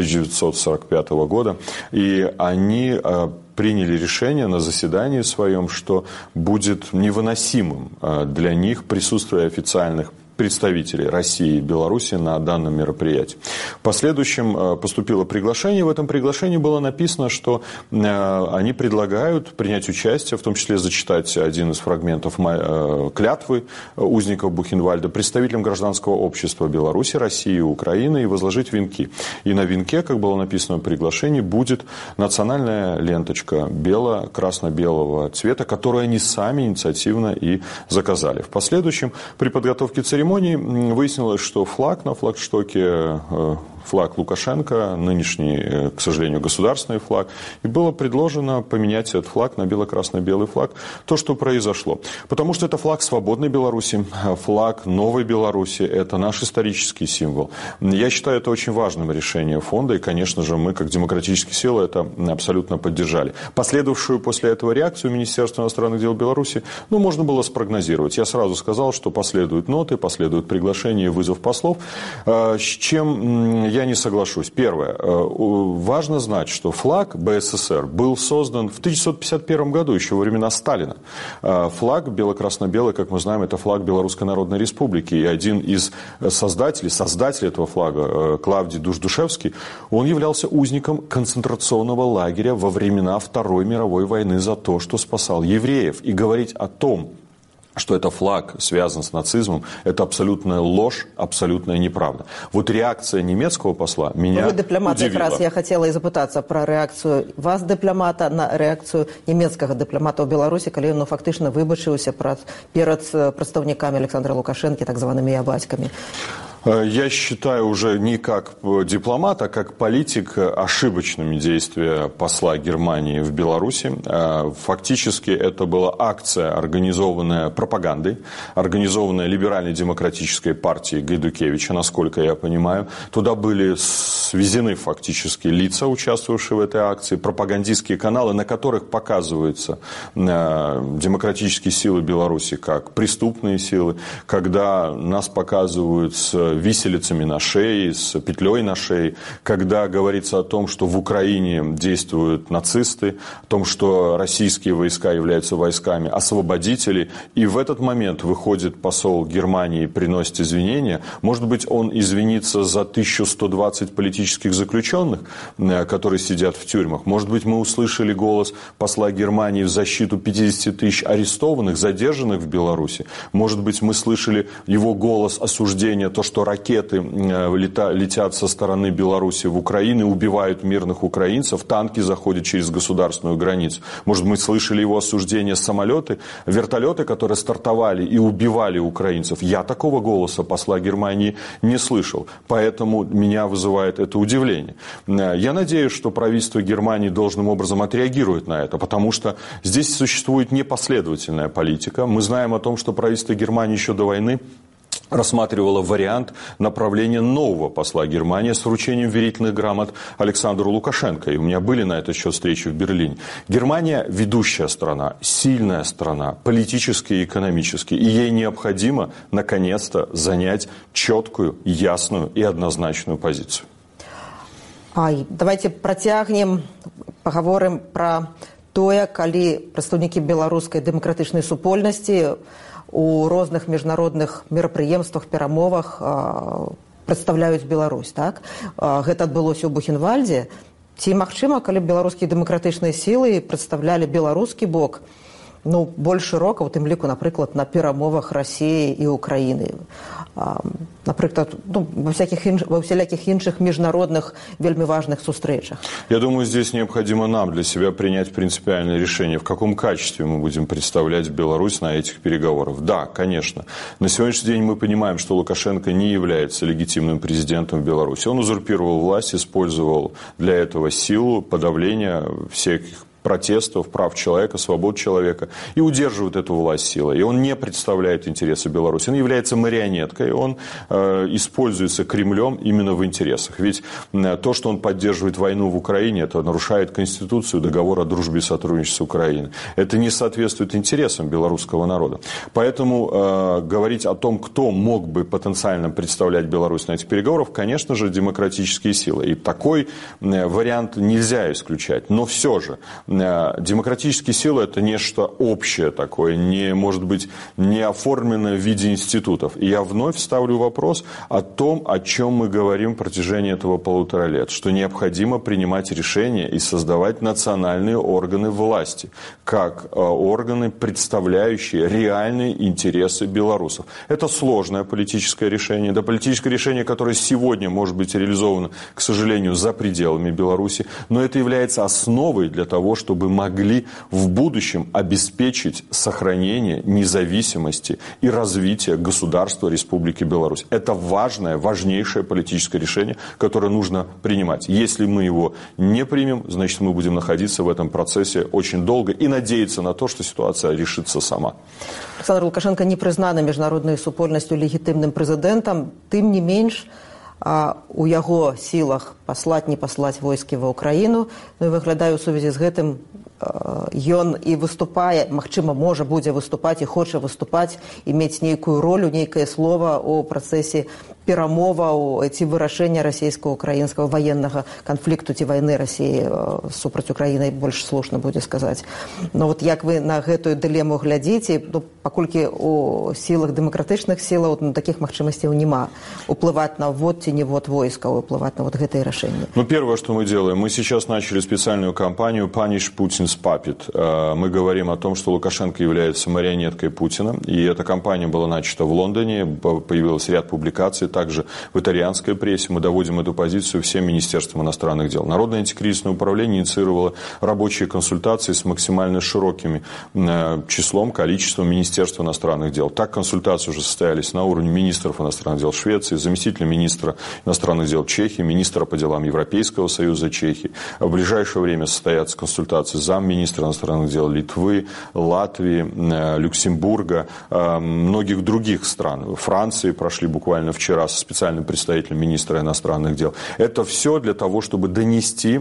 1945 года. И они приняли решение на заседании своем, что будет невыносимым для них присутствие официальных представителей России и Беларуси на данном мероприятии. В последующем поступило приглашение. В этом приглашении было написано, что они предлагают принять участие, в том числе зачитать один из фрагментов клятвы узников Бухенвальда представителям гражданского общества Беларуси, России и Украины и возложить венки. И на венке, как было написано в приглашении, будет национальная ленточка красно-белого цвета, которую они сами инициативно и заказали. В последующем при подготовке церемонии выяснилось, что флаг на флагштоке, флаг Лукашенко, нынешний, к сожалению, государственный флаг, и было предложено поменять этот флаг на бело-красно-белый флаг, то, что произошло. Потому что это флаг свободной Беларуси, флаг новой Беларуси, это наш исторический символ. Я считаю это очень важным решением фонда, и, конечно же, мы, как демократические силы, это абсолютно поддержали. Последовавшую после этого реакцию Министерства иностранных дел Беларуси, можно было спрогнозировать. Я сразу сказал, что последуют ноты, последуют приглашения и вызов послов, с чем я не соглашусь. Первое. Важно знать, что флаг БССР был создан в 1951 году, еще во времена Сталина. Флаг бело-красно-белый, как мы знаем, это флаг Белорусской Народной Республики. И один из создателей этого флага, Клавдий Душдушевский, он являлся узником концентрационного лагеря во времена Второй мировой войны за то, что спасал евреев. И говорить о том, что это флаг связан с нацизмом, это абсолютная ложь, абсолютная неправда. Вот реакция немецкого посла меня
дипломат,
удивила.
якраз я хотела і запытацца пра рэакцыю вас, дыпламата, на рэакцыю нямецкага дыпламата ў Беларусі, калі ён фактычна выбачыўся перад прадстаўнікамі Александра Лукашэнкі, так званымі ябацькамі.
Я считаю уже не как дипломат, а как политик ошибочными действия посла Германии в Беларуси. Фактически это была акция, организованная пропагандой, организованная либерально-демократической партией Гайдукевича, насколько я понимаю. Туда были свезены фактически лица, участвовавшие в этой акции, пропагандистские каналы, на которых показываются демократические силы Беларуси как преступные силы, когда нас показывают с виселицами на шее, с петлей на шее, когда говорится о том, что в Украине действуют нацисты, о том, что российские войска являются войсками освободителей, и в этот момент выходит посол Германии и приносит извинения. Может быть, он извинится за 1120 политических заключенных, которые сидят в тюрьмах. Может быть, мы услышали голос посла Германии в защиту 50 тысяч арестованных, задержанных в Беларуси. Может быть, мы слышали его голос осуждения, то, что ракеты летят со стороны Беларуси в Украину, убивают мирных украинцев, танки заходят через государственную границу. Может, мы слышали его осуждение самолеты, вертолеты, которые стартовали и убивали украинцев. Я такого голоса посла Германии не слышал, поэтому меня вызывает это удивление. Я надеюсь, что правительство Германии должным образом отреагирует на это, потому что здесь существует непоследовательная политика. Мы знаем о том, что правительство Германии еще до войны рассматривала вариант направления нового посла Германии с вручением верительных грамот Александру Лукашенко. И у меня были на этот счет встречи в Берлине. Германия ведущая страна, сильная страна, политически и экономически. И ей необходимо, наконец-то, занять четкую, ясную и однозначную позицию.
Давайте працягнем, пагаворым пра тое, калі прадстаўнікі беларускай дэмакратычнай супольнасці у розных міжнародных мерапрыемствах, перамовах прадстаўляюць Беларусь. Так? Гэта адбылося ў Бухенвальдзе. Ці магчыма, калі беларускія дэмакратычныя сілы прадстаўлялі беларускі бок больш шырока, у тым ліку, напрыклад, на перамовах Расіі і Украіны. Напрыклад, во всяких іншых международных вельмі важных сустрэчах.
Я думаю, здесь необходимо нам для себя принять принципиальное решение, в каком качестве мы будем представлять Беларусь на этих переговорах. Да, конечно. На сегодняшний день мы понимаем, что Лукашенко не является легитимным президентом Беларуси. Он узурпировал власть, использовал для этого силу подавления всех протестов, прав человека, свобод человека, и удерживает эту власть силой. И он не представляет интересы Беларуси. Он является марионеткой, он используется Кремлем именно в интересах. Ведь то, что он поддерживает войну в Украине, это нарушает Конституцию, договор о дружбе и сотрудничестве с Украиной. Это не соответствует интересам белорусского народа. Поэтому говорить о том, кто мог бы потенциально представлять Беларусь на этих переговорах, конечно же, демократические силы. И такой вариант нельзя исключать. Но все же демократические силы – это нечто общее такое, не, может быть, не оформленное в виде институтов. И я вновь ставлю вопрос о том, о чем мы говорим в протяжении этого 1,5 лет, что необходимо принимать решения и создавать национальные органы власти, как органы, представляющие реальные интересы белорусов. Это сложное политическое решение, это политическое решение, которое сегодня может быть реализовано, к сожалению, за пределами Беларуси, но это является основой для того, чтобы могли в будущем обеспечить сохранение независимости и развитие государства Республики Беларусь. Это важное, важнейшее политическое решение, которое нужно принимать. Если мы его не примем, значит, мы будем находиться в этом процессе очень долго и надеяться на то, что ситуация решится сама.
Александр Лукашенко не признаны международной супольностью легитимным президентом, тем не меньше у яго сілах паслаць, не паслаць войскі ва Ўкраіну. Ну і выглядае ў сувязі з гэтым, ён і выступае, магчыма, можа будзе выступаць і хоча выступаць і мець нейкую ролю, нейкае слова ў працэсе перамоваў ці вырашэння расійска-украінскага ваеннага канфлікту ці вайны Расіі супраць Украіны, больш слушна будзе сказаць. Но вот як вы на гэтую дылему глядзіце, ну, паколькі у сілах дэмакратычных сілаў такіх магчымасцяў няма уплываць на ввод ці не ввод войскаў, уплываць на вот гэтые рашэнні?
Ну, первое, что мы делаем, мы сейчас начали специальную кампанию «Punish Putin's Puppet». Мы говорим о том, что Лукашенко является марионеткой Путина, и эта кампания была начата в Лондоне, появился ряд публикаций, также в итальянской прессе. Мы доводим эту позицию всем министерствам иностранных дел. Народное антикризисное управление инициировало рабочие консультации с максимально широким числом, количеством министерств иностранных дел. Так консультации уже состоялись на уровне министров иностранных дел Швеции, заместителя министра иностранных дел Чехии, министра по делам Европейского союза Чехии. В ближайшее время состоятся консультации с замминистра иностранных дел Литвы, Латвии, Люксембурга, многих других стран. Франции прошли буквально вчера со специальным представителем министра иностранных дел. Это все для того, чтобы донести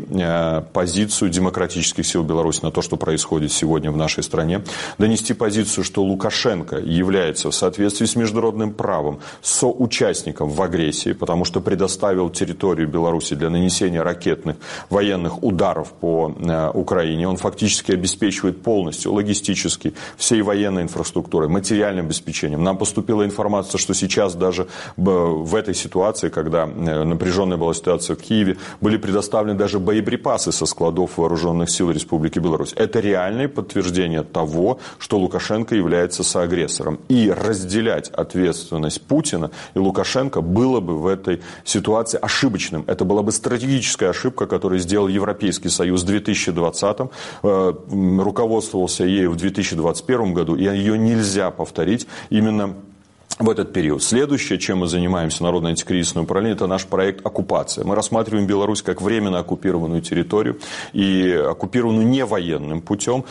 позицию демократических сил Беларуси на то, что происходит сегодня в нашей стране. Донести позицию, что Лукашенко является в соответствии с международным правом соучастником в агрессии, потому что предоставил территорию Беларуси для нанесения ракетных военных ударов по Украине. Он фактически обеспечивает полностью логистически всей военной инфраструктурой, материальным обеспечением. Нам поступила информация, что сейчас даже в этой ситуации, когда напряженная была ситуация в Киеве, были предоставлены даже боеприпасы со складов вооруженных сил Республики Беларусь. Это реальное подтверждение того, что Лукашенко является соагрессором. И разделять ответственность Путина и Лукашенко было бы в этой ситуации ошибочным. Это была бы стратегическая ошибка, которую сделал Европейский Союз в 2020-м, руководствовался ею в 2021 году, и ее нельзя повторить именно в этот период. Следующее, чем мы занимаемся, Народное антикризисное управление, это наш проект «Оккупация». Мы рассматриваем Беларусь как временно оккупированную территорию, и оккупированную не военным путем,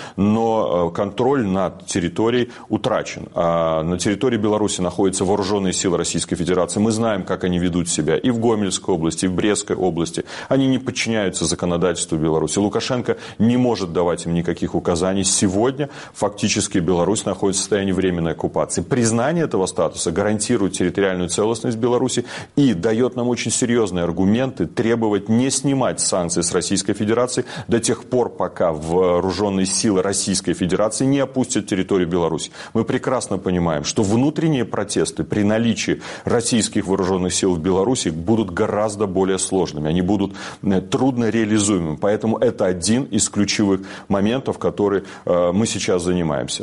но контроль над территорией утрачен. А на территории Беларуси находятся вооруженные силы Российской Федерации. Мы знаем, как они ведут себя и в Гомельской области, и в Брестской области. Они не подчиняются законодательству Беларуси. Лукашенко не может давать им никаких указаний. Сегодня фактически Беларусь находится в состоянии временной оккупации. Признание этого статуса гарантирует территориальную целостность Беларуси и дает нам очень серьезные аргументы требовать не снимать санкции с Российской Федерации до тех пор, пока вооруженные силы Российской Федерации не опустят территорию Беларуси. Мы прекрасно понимаем, что внутренние протесты при наличии российских вооруженных сил в Беларуси будут гораздо более сложными, они будут трудно реализуемыми. Поэтому это один из ключевых моментов, который мы сейчас занимаемся.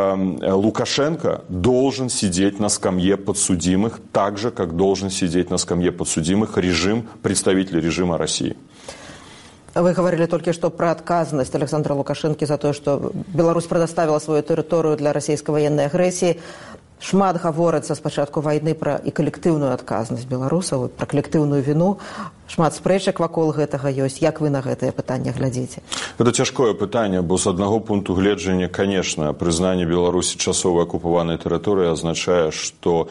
Лукашенко должен сидеть на скамье подсудимых, так же, как должен сидеть на скамье подсудимых представители режима России.
Вы говорили только что про отказность Александра Лукашенко за то, что Беларусь предоставила свою территорию для российской военной агрессии. Шмат гаворыцца з пачатку вайны пра і калектыўную адказнасць беларусаў, пра калектыўную віну. Шмат спрэчак вакол гэтага ёсць. Як вы на гэтае пытанне глядзіце?
Это цяжкое пытанне, бо з аднаго пункту гледжання, конечно, прызнанне Беларусі часовай акупаванай тэрыторыі азначае, што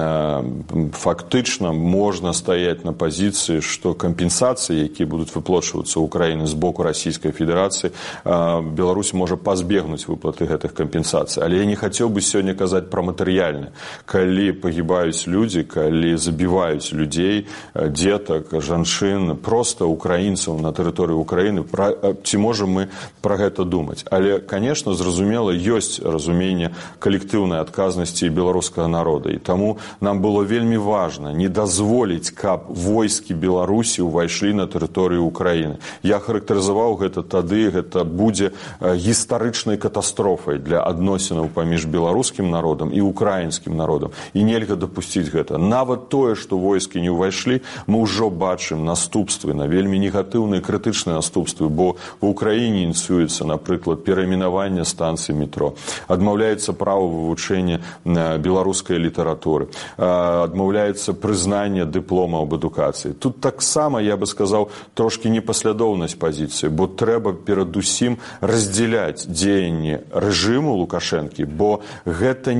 фактычна можна стаяць на пазіцыі, што кампенсацыі, якія будуць выплачвацца ў Украіны з боку Расійскай Федэрацыі, Беларусь можа пазбегнуць выплаты гэтых кампенсацый. Але я не хацеў бы сёння казаць пра матэрыяльна. Калі пагібаюць людзі, калі забіваюць людзей, дзетак, жанчын, проста украінцаў на тэрыторыі Украіны, ці можам мы пра гэта думаць. Але, конечно, зразумела, ёсць разуменне калектыўнай адказнасці беларускага народа. І таму нам было вельмі важна не дазволіць, каб войскі Беларусі ўвайшлі на тэрыторыю Украіны. Я характарызаваў гэта тады, гэта будзе гістарычнай катастрофай для адносінаў паміж беларускім народам і украінскім народам. І нельга дапусціць гэта. Нават тое, што войскі не ўвайшлі, мы ўжо бачым наступствы, на вельмі негатыўныя крытычныя наступствы, бо в Украіне ініцыюецца, напрыклад, перайменаванне станцыі метро, адмаўляецца права вывучэння беларускай літаратуры, адмаўляецца прызнанне дыплома аб адукацыі. Тут таксама, я бы сказаў, трошкі непаслядоўнасць пазіцыі, бо трэба перадусім раздзяляць дзеянні рэжыму Лукашэнкі, бо гэта не вайна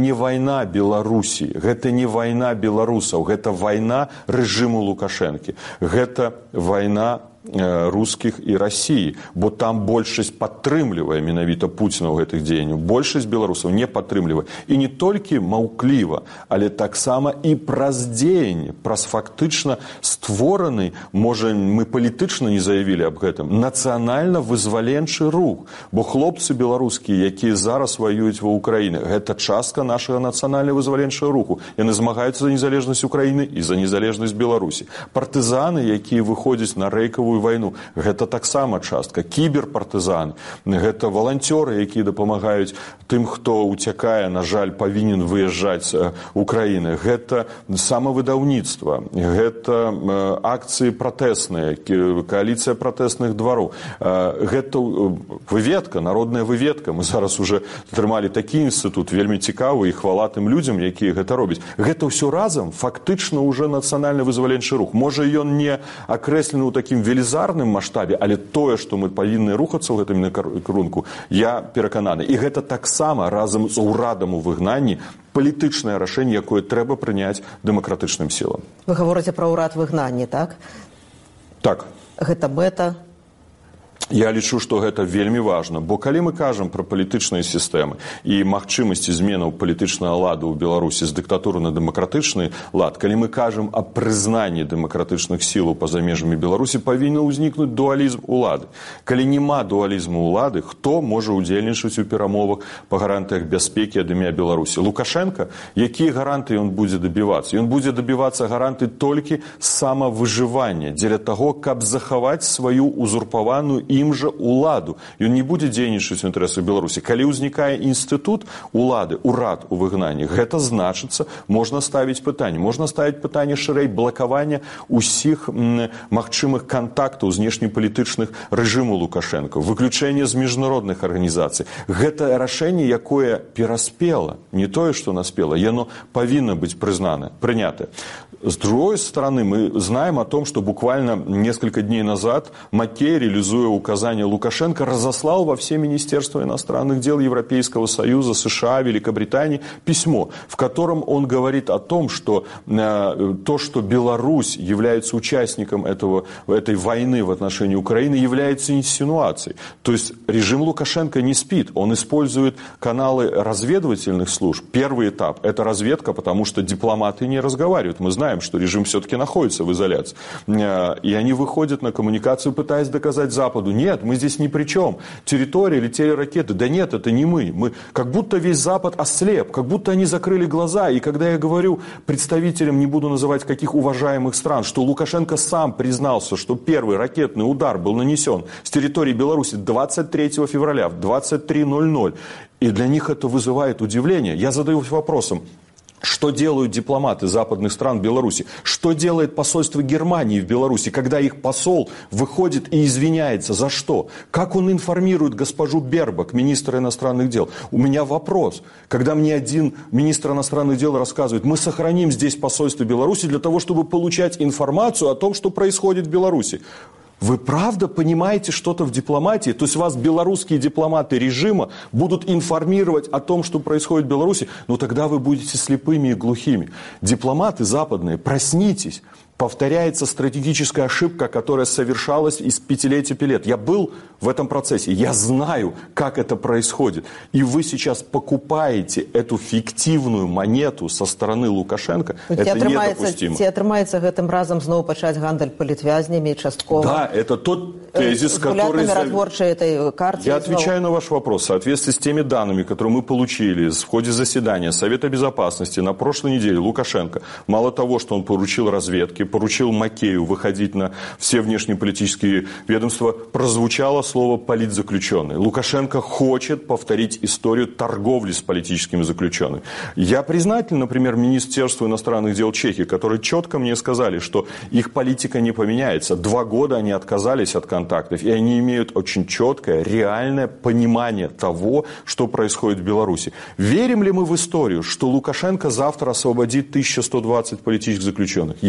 вайна Беларусі, гэта не вайна беларусаў, гэта вайна рэжыму Лукашэнкі, гэта вайна рускіх і Расіі, бо там большасць падтрымлівае менавіта Пуціна ў гэтых дзеянняў. Большасць беларусаў не падтрымлівае. І не толькі маўкліва, але таксама і праз дзеянне, праз фактычна створаны, можа, мы палітычна не заявілі аб гэтым, нацыянальна-вызваленчы рух. Бо хлопцы беларускія, якія зараз ваююць ва Ўкраіне, гэта частка нашага нацыянальна-вызваленчага руху. Яны змагаюцца за незалежнасць Украіны і за незалежнасць Беларусі. Партызаны, якія выходзяць на рэйкавую вайну, гэта таксама частка. Кіберпартызаны, гэта валанцёры, якія дапамагаюць тым, хто уцякае, на жаль, павінен выязджаць з Украіны. Гэта самавыдаўніцтва, гэта акцыі пратэсныя, кааліцыя пратэсных двароў. Гэта выведка, народная выведка. Мы зараз уже атрымалі такі інстытут, вельмі цікавы, і хвала тым людзям, якія гэта робяць. Гэта ўсё разам фактычна уже нацыянальна-вызваленчы рух. Можа, ён не акрэслены ў такім велізарным маштабе, але тое, што мы павінны рухацца ў гэтым накірунку, я перакананы. І гэта таксама разам з урадам у выгнанні палітычнае рашэнне, якое трэба прыняць дэмакратычным сілам.
Вы гаворыце пра ўрад выгнання, так?
Так.
Гэта мэта?
Я лічу, што гэта вельмі важна, бо калі мы кажам пра палітычныя сістэмы і магчымасці зменаў палітычнага ладу ў Беларусі з дыктатуры на дэмакратычны лад, калі мы кажам аб прызнанні дэмакратычных сілаў па-за межамі Беларусі, павінен узнікнуць дуалізм улады. Калі няма дуалізму улады, хто можа ўдзельнічаць у перамовах па гарантыях бяспекі ад імя Беларусі? Лукашенко? Якія гарантыі ён будзе дабівацца? Ён будзе дабівацца гарантый толькі самавыжывання дзеля таго, каб захаваць сваю узурпаваную ім жа уладу. Ён не будзе дзейнічаць у інтарэсах Беларусі. Калі ўзнікае інстытут улады, урад у выгнанні, гэта значыцца, можна ставіць пытанне. Можна ставіць пытанне шырэй блакавання ўсіх магчымых кантактаў знешнепалітычных рэжыму Лукашэнка, выключэнне з міжнародных арганізацый. Гэта рашэнне, якое пераспела, не тое, што наспела, яно павінна быць прынятае. С другой стороны, мы знаем о том, что буквально несколько дней назад Маккей, реализуя указания Лукашенко, разослал во все министерства иностранных дел Европейского Союза, США, Великобритании письмо, в котором он говорит о том, что то, что Беларусь является участником этой войны в отношении Украины, является инсинуацией. То есть режим Лукашенко не спит, он использует каналы разведывательных служб. Первый этап – это разведка, потому что дипломаты не разговаривают. Мы знаем, что режим все-таки находится в изоляции. И они выходят на коммуникацию, пытаясь доказать Западу: нет, мы здесь ни при чем. Территория, летели ракеты. Да нет, это не мы. Мы как будто весь Запад ослеп, как будто они закрыли глаза. И когда я говорю представителям, не буду называть каких уважаемых стран, что Лукашенко сам признался, что первый ракетный удар был нанесен с территории Беларуси 23 февраля в 23:00. И для них это вызывает удивление. Я задаюсь вопросом: что делают дипломаты западных стран в Беларуси? Что делает посольство Германии в Беларуси, когда их посол выходит и извиняется? За что? Как он информирует госпожу Бербак, министра иностранных дел? У меня вопрос. Когда мне один министр иностранных дел рассказывает: мы сохраним здесь посольство Беларуси для того, чтобы получать информацию о том, что происходит в Беларуси. Вы правда понимаете что-то в дипломатии? То есть вас белорусские дипломаты режима будут информировать о том, что происходит в Беларуси? Ну тогда вы будете слепыми и глухими. Дипломаты западные, проснитесь. Повторяется стратегическая ошибка, которая совершалась из 5 лет. Я был в этом процессе, я знаю, как это происходит. И вы сейчас покупаете эту фиктивную монету со стороны Лукашенко. Это недопустимо.
Ці атрымаецца гэтым разам зноў пачаць гандаль палітвязнямі часткова?
Да, это тот тезис, который...
этой карте.
Я отвечаю на ваш вопрос. В соответствии с теми данными, которые мы получили в ходе заседания Совета Безопасности на прошлой неделе, Лукашенко, мало того, что он поручил разведке, поручил Маккею выходить на все внешнеполитические ведомства, прозвучало слово «политзаключенный». Лукашенко хочет повторить историю торговли с политическими заключенными. Я признателен, например, Министерству иностранных дел Чехии, которые четко мне сказали, что их политика не поменяется. 2 года они отказались от контактов, и они имеют очень четкое, реальное понимание того, что происходит в Беларуси. Верим ли мы в историю, что Лукашенко завтра освободит 1120 политических заключенных? Я не верю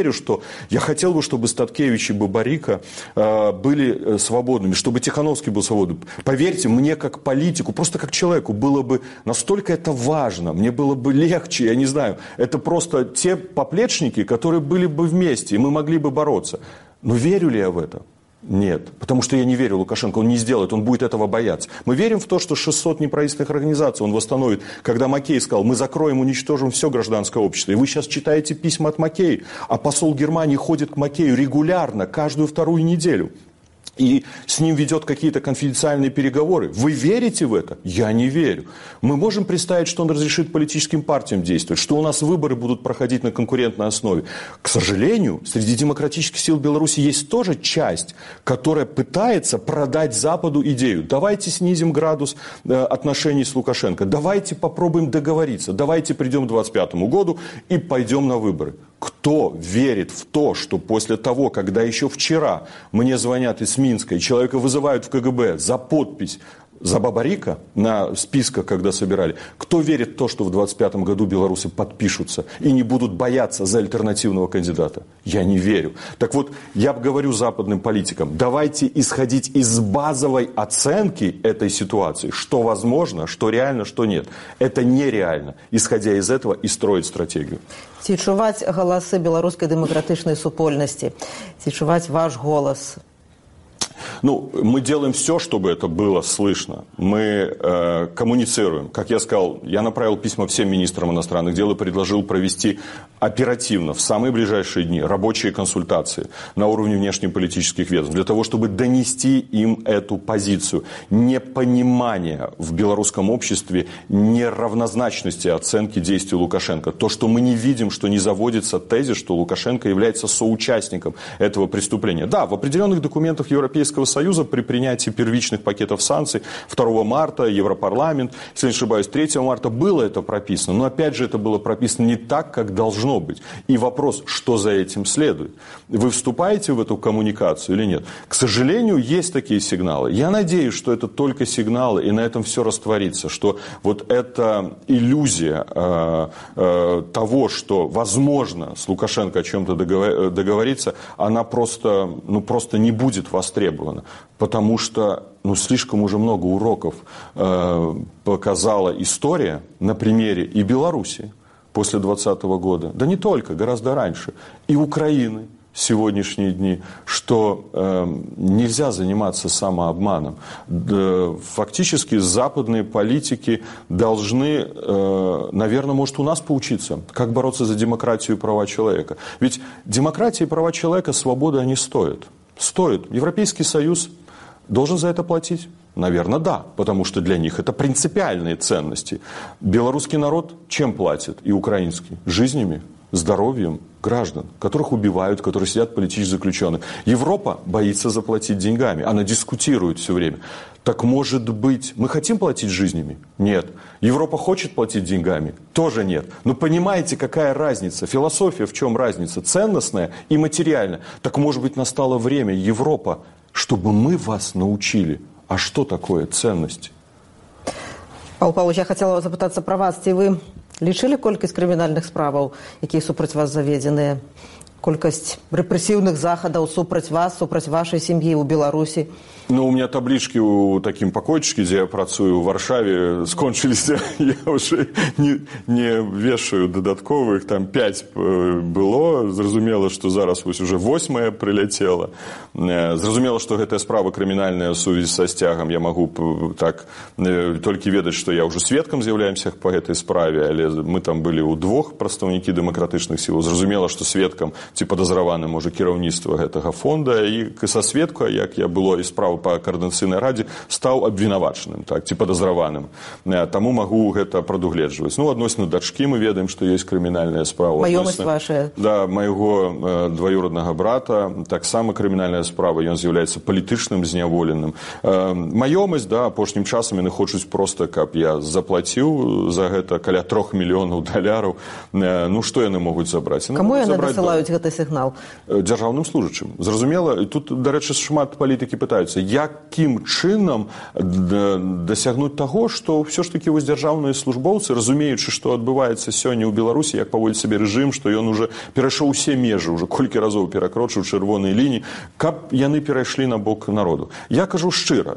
верю, что я хотел бы, чтобы Статкевич и Бабарико были свободными, чтобы Тихановский был свободным. Поверьте, мне как политику, просто как человеку, было бы настолько это важно, мне было бы легче, я не знаю, это просто те поплечники, которые были бы вместе, и мы могли бы бороться. Но верю ли я в это? Нет, потому что я не верю Лукашенко, он не сделает, он будет этого бояться. Мы верим в то, что 600 неправительственных организаций он восстановит. Когда Маккей сказал, мы закроем, уничтожим все гражданское общество. И вы сейчас читаете письма от Маккея, а посол Германии ходит к Маккею регулярно, каждую вторую неделю. И с ним ведет какие-то конфиденциальные переговоры. Вы верите в это? Я не верю. Мы можем представить, что он разрешит политическим партиям действовать, что у нас выборы будут проходить на конкурентной основе. К сожалению, среди демократических сил Беларуси есть тоже часть, которая пытается продать Западу идею. Давайте снизим градус отношений с Лукашенко. Давайте попробуем договориться. Давайте придем к 2025 году и пойдем на выборы. Кто верит в то, что после того, когда еще вчера мне звонят из Минска, и человека вызывают в КГБ за подпись за Бабарико на списках, когда собирали, кто верит в то, что в 2025 году белорусы подпишутся и не будут бояться за альтернативного кандидата? Я не верю. Так вот, я говорю западным политикам, давайте исходить из базовой оценки этой ситуации, что возможно, что реально, что нет. Это нереально. Исходя из этого и строить стратегию.
Ці чуваць галасы беларускай дэмакратычнай супольнасці? Ці чуваць ваш голас?
Ну, мы делаем все, чтобы это было слышно. Мы коммуницируем. Как я сказал, я направил письма всем министрам иностранных дел и предложил провести оперативно, в самые ближайшие дни, рабочие консультации на уровне внешнеполитических ведомств, для того, чтобы донести им эту позицию. Непонимание в белорусском обществе неравнозначности оценки действий Лукашенко. То, что мы не видим, что не заводится тезис, что Лукашенко является соучастником этого преступления. Да, в определенных документах Европейского Союза при принятии первичных пакетов санкций 2 марта Европарламент, если не ошибаюсь, 3 марта было это прописано. Но опять же это было прописано не так, как должно быть. И вопрос, что за этим следует? Вы вступаете в эту коммуникацию или нет? К сожалению, есть такие сигналы. Я надеюсь, что это только сигналы, и на этом все растворится. Что вот эта иллюзия того, что возможно с Лукашенко о чем-то договориться, она просто не будет востребована. Потому что слишком уже много уроков показала история на примере и Беларуси после 2020 года, да не только, гораздо раньше, и Украины в сегодняшние дни, что нельзя заниматься самообманом. Фактически западные политики должны, наверное, может, у нас поучиться, как бороться за демократию и права человека. Ведь демократия и права человека, свобода, они стоят. Стоит. Европейский Союз должен за это платить? Наверное, да, потому что для них это принципиальные ценности. Белорусский народ чем платит? И украинский? Жизнями, здоровьем граждан, которых убивают, которые сидят политически заключенные. Европа боится заплатить деньгами, она дискутирует все время. Так может быть, мы хотим платить жизнями? Нет. Европа хочет платить деньгами? Тоже нет. Но понимаете, какая разница? Философия в чем разница? Ценностная и материальная. Так может быть, настало время, Европа, чтобы мы вас научили, а что такое ценности?
Павел Павлович, я хотела запытаться про вас. Ці вы лічылі колькасць крымінальных справаў, якія супраць вас заведзеныя? Колькасць рэпрэсіўных захадаў супраць вас, супраць вашай сям'і ў Беларусі?
Ну, у меня таблички у таким покойчики, где я працую в Варшаве, скончились, я уже не вешаю додатковых, там 5 было, зразумела, что зараз уже 8 прилетело, зразумела, что гэтая справа крымінальная ў сувязі са сцягам, я могу так толькі ведаць, что я уже сведкам з'яўляемся по гэтай справе, але мы там были у 2 прадстаўнікі дэмакратычных сіл, зразумела, что сведкам ці падазраваным уже кіраўніцтва гэтага фонда, і са сведка, як я было і справа по координацыйнай радзе, стаў абвінавачаным, так, ці падазраваным. Таму магу гэта прадугледжваць. Ну, адносна дачкі мы ведаем, што ёсць крымінальная справа.
Маёмасць ваша?
Да, майго двоюроднага брата, таксама крымінальная справа, ён з'яўляецца палітычным зняволеным. Маёмасць, да, апошнім часам яны хочуць проста, каб я заплаціў за гэта каля $3 мільёнаў. Ну, што яны могуць забраць?
Каму яны дасылаюць гэты сігнал?
Дзяржаўным служачым. Зразумела, тут, дарэчы, шмат палітыкі пытаюцца, якім чынам дасягнуць таго, што ўсё ж такі дзяржаўныя службоўцы, разумеючы, што адбываецца сёння ў Беларусі, як паводзіць сябе рэжым, што ён уже перайшоў усе межы, уже колькі разоў перакрочыў чырвоныя лініі, каб яны перайшлі на бок народу. Я кажу шчыра,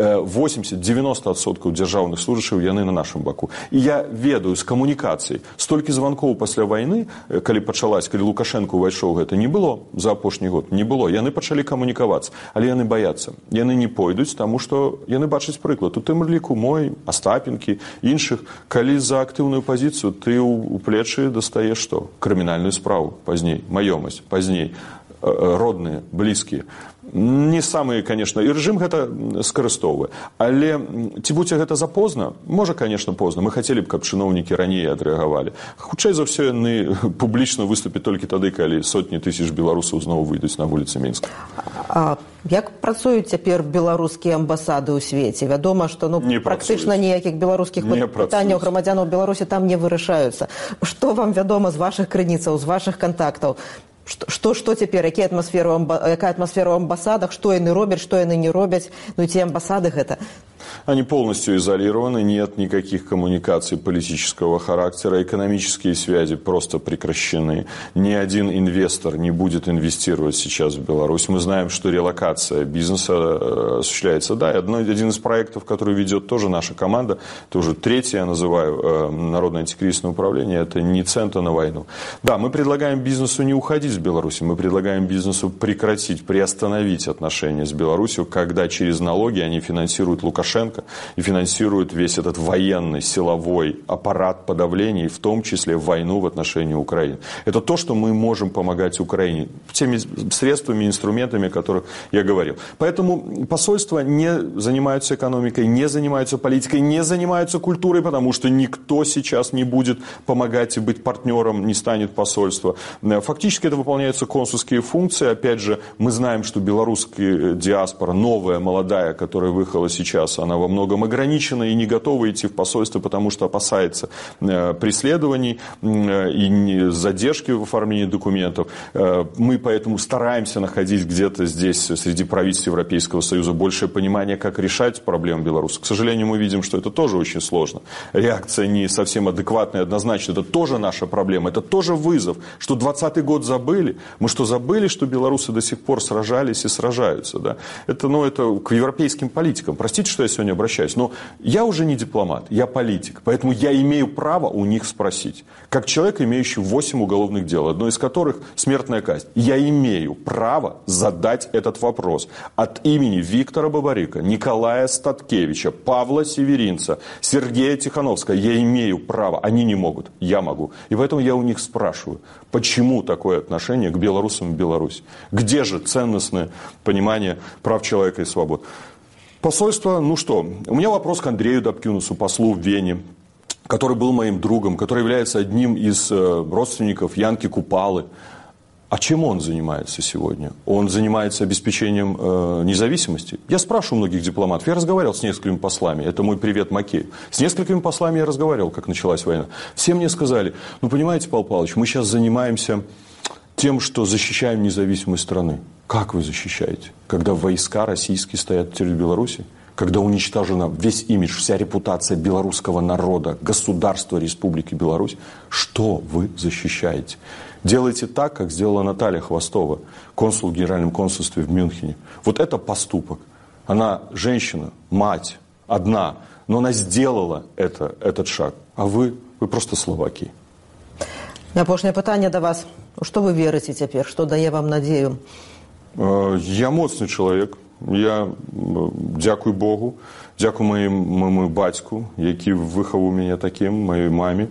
80-90% дзяржаўных служачых яны на нашым баку. І я ведаю з камунікацыяй, столькі званкоў пасля вайны, калі Лукашенко увайшоў, гэта не было за апошні год, не было. Яны пачалі камунікавацца, але яны баяцца. Яны не пойдуць, таму што яны бачаць прыклад. У тым ліку мой, Астапенкі, іншых, калі за актыўную пазіцыю ты ў плечы дастаеш што? Крымінальную справу пазней, маёмасць пазней, родныя, блізкія. Не самыя, конечно, і рэжым гэта скарыстоўвае. Але ці будзе гэта запозна? Можа, конечно, позна. Мы хацелі б, каб чыноўнікі раней адрэагавалі. Хутчэй за ўсё яны публічна выступяць толькі тады, калі сотні тысяч беларусаў зноў выйдуць на вуліцы Мінска.
Як працуюць цяпер беларускія амбасады ў свеце? Вядома, што практычна ніякіх беларускіх пытанняў грамадзянаў Беларусі там не вырашаюцца. Што вам вядома з вашых крыніцаў, з вашых кантактаў? Што цяпер, якая атмасфера ў амбасадах, што яны робяць, што яны не робяць, ну і ці амбасады гэта?
Они полностью изолированы, нет никаких коммуникаций политического характера, экономические связи просто прекращены. Ни один инвестор не будет инвестировать сейчас в Беларусь. Мы знаем, что релокация бизнеса осуществляется. Да, один из проектов, который ведет тоже наша команда, это уже третий, я называю, Народное антикризисное управление, это не цента на войну. Да, мы предлагаем бизнесу не уходить с Беларуси, мы предлагаем бизнесу прекратить, приостановить отношения с Беларусью, когда через налоги они финансируют Лукашенко и финансирует весь этот военный, силовой аппарат подавления, в том числе войну в отношении Украины. Это то, что мы можем помогать Украине теми средствами, инструментами, о которых я говорил. Поэтому посольства не занимаются экономикой, не занимаются политикой, не занимаются культурой, потому что никто сейчас не будет помогать и быть партнером, не станет посольство. Фактически это выполняются консульские функции. Опять же, мы знаем, что белорусская диаспора, новая, молодая, которая выехала сейчас, она во многом ограничена и не готова идти в посольство, потому что опасается преследований и задержки в оформлении документов. Мы поэтому стараемся находить где-то здесь, среди правительств Европейского Союза, большее понимание, как решать проблемы белорусов. К сожалению, мы видим, что это тоже очень сложно. Реакция не совсем адекватная, однозначно. Это тоже наша проблема, это тоже вызов. Что 20-й год забыли? Мы что, забыли, что белорусы до сих пор сражались и сражаются? Да? Это к европейским политикам. Простите, что я сегодня обращаюсь, но я уже не дипломат, я политик, поэтому я имею право у них спросить. Как человек, имеющий 8 уголовных дел, одно из которых смертная казнь, я имею право задать этот вопрос от имени Виктора Бабарика, Николая Статкевича, Павла Северинца, Сергея Тихановского. Я имею право, они не могут, я могу. И поэтому я у них спрашиваю, почему такое отношение к белорусам в Беларуси? Где же ценностное понимание прав человека и свобод? Посольство, у меня вопрос к Андрею Добкинусу, послу в Вене, который был моим другом, который является одним из родственников Янки Купалы. А чем он занимается сегодня? Он занимается обеспечением независимости? Я спрашиваю многих дипломатов, я разговаривал с несколькими послами, это мой привет Макею. С несколькими послами я разговаривал, как началась война. Все мне сказали, понимаете, Павел Павлович, мы сейчас занимаемся тем, что защищаем независимость страны. Как вы защищаете? Когда войска российские стоят в территории Беларуси? Когда уничтожена весь имидж, вся репутация белорусского народа, государства Республики Беларусь? Что вы защищаете? Делайте так, как сделала Наталья Хвостова, консул в Генеральном консульстве в Мюнхене. Вот это поступок. Она женщина, мать, одна, но она сделала этот шаг. А вы просто словаки.
Апошняе пытанне да вас. Што вы верыце цяпер? Што дае вам надзею?
Я моцны чалавек. Я дзякуй Богу, дзякуй моему бацьку, які выхаваў мяне такім, маёй маме.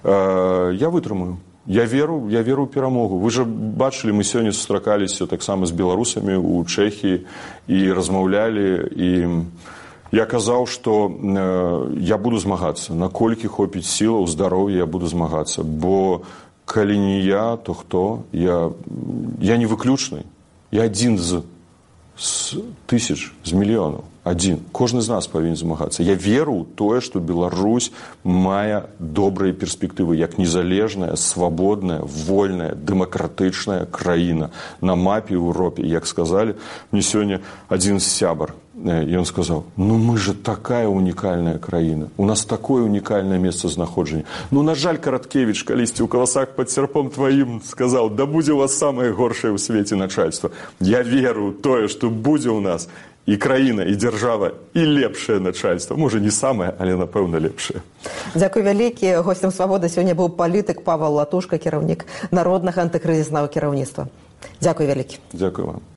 Я вытрымаю. Я веру ў перамогу. Вы же бачылі, мы сёння сустракаліся таксама з беларусамі ў Чэхіі і размаўлялі, і я казаў, што я буду змагацца. Наколькі хопіць сілаў, здароўя, я буду змагацца. Бо калі не я, то хто? Я не выключны. Я адзін з. з тысяч, з мільёнаў. Адзін. Кожны з нас павінен змагацца. Я веру ў тое, што Беларусь мае добрыя перспектывы як незалежная, свабодная, вольная, дэмакратычная краіна на мапе Европе. Як сказалі, мне сёння адзін сябар, і ён сказаў, ну мы же такая унікальная краіна, у нас такое унікальнае месцазнаходжанне. Ну, на жаль, Караткевіч калісьці ў каласах пад серпом тваім сказаў, да будзе у вас самае горшае ў свеце начальства. Я веру ў тое, што будзе ў нас і краіна, і дзяржава, і лепшае начальство. Можа, не самае, але, напэўна, лепшае.
Дзякуй вялікі. Гостем «Свабоды» сёння быў палітык Павел Латушка, кіраўнік Народнага антыкрызіснага кіраўніцтва. Дзякуй вялікі.
Дзякуй вам.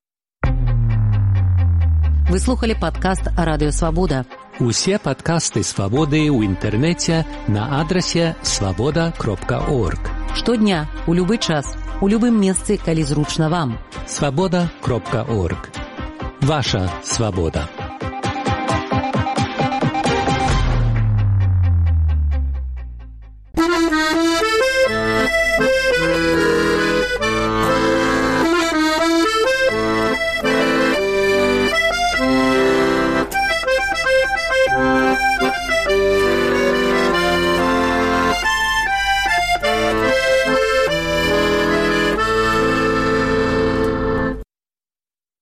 Вы слухали падкаст «Радыё Свабода».
Усе падкасты «Свабоды» ў інтэрнэце на адрасе свабода.орг.
Штодня, у любы час, у любым месцы, калі зручна вам.
Свабода.орг. Ваша свабода.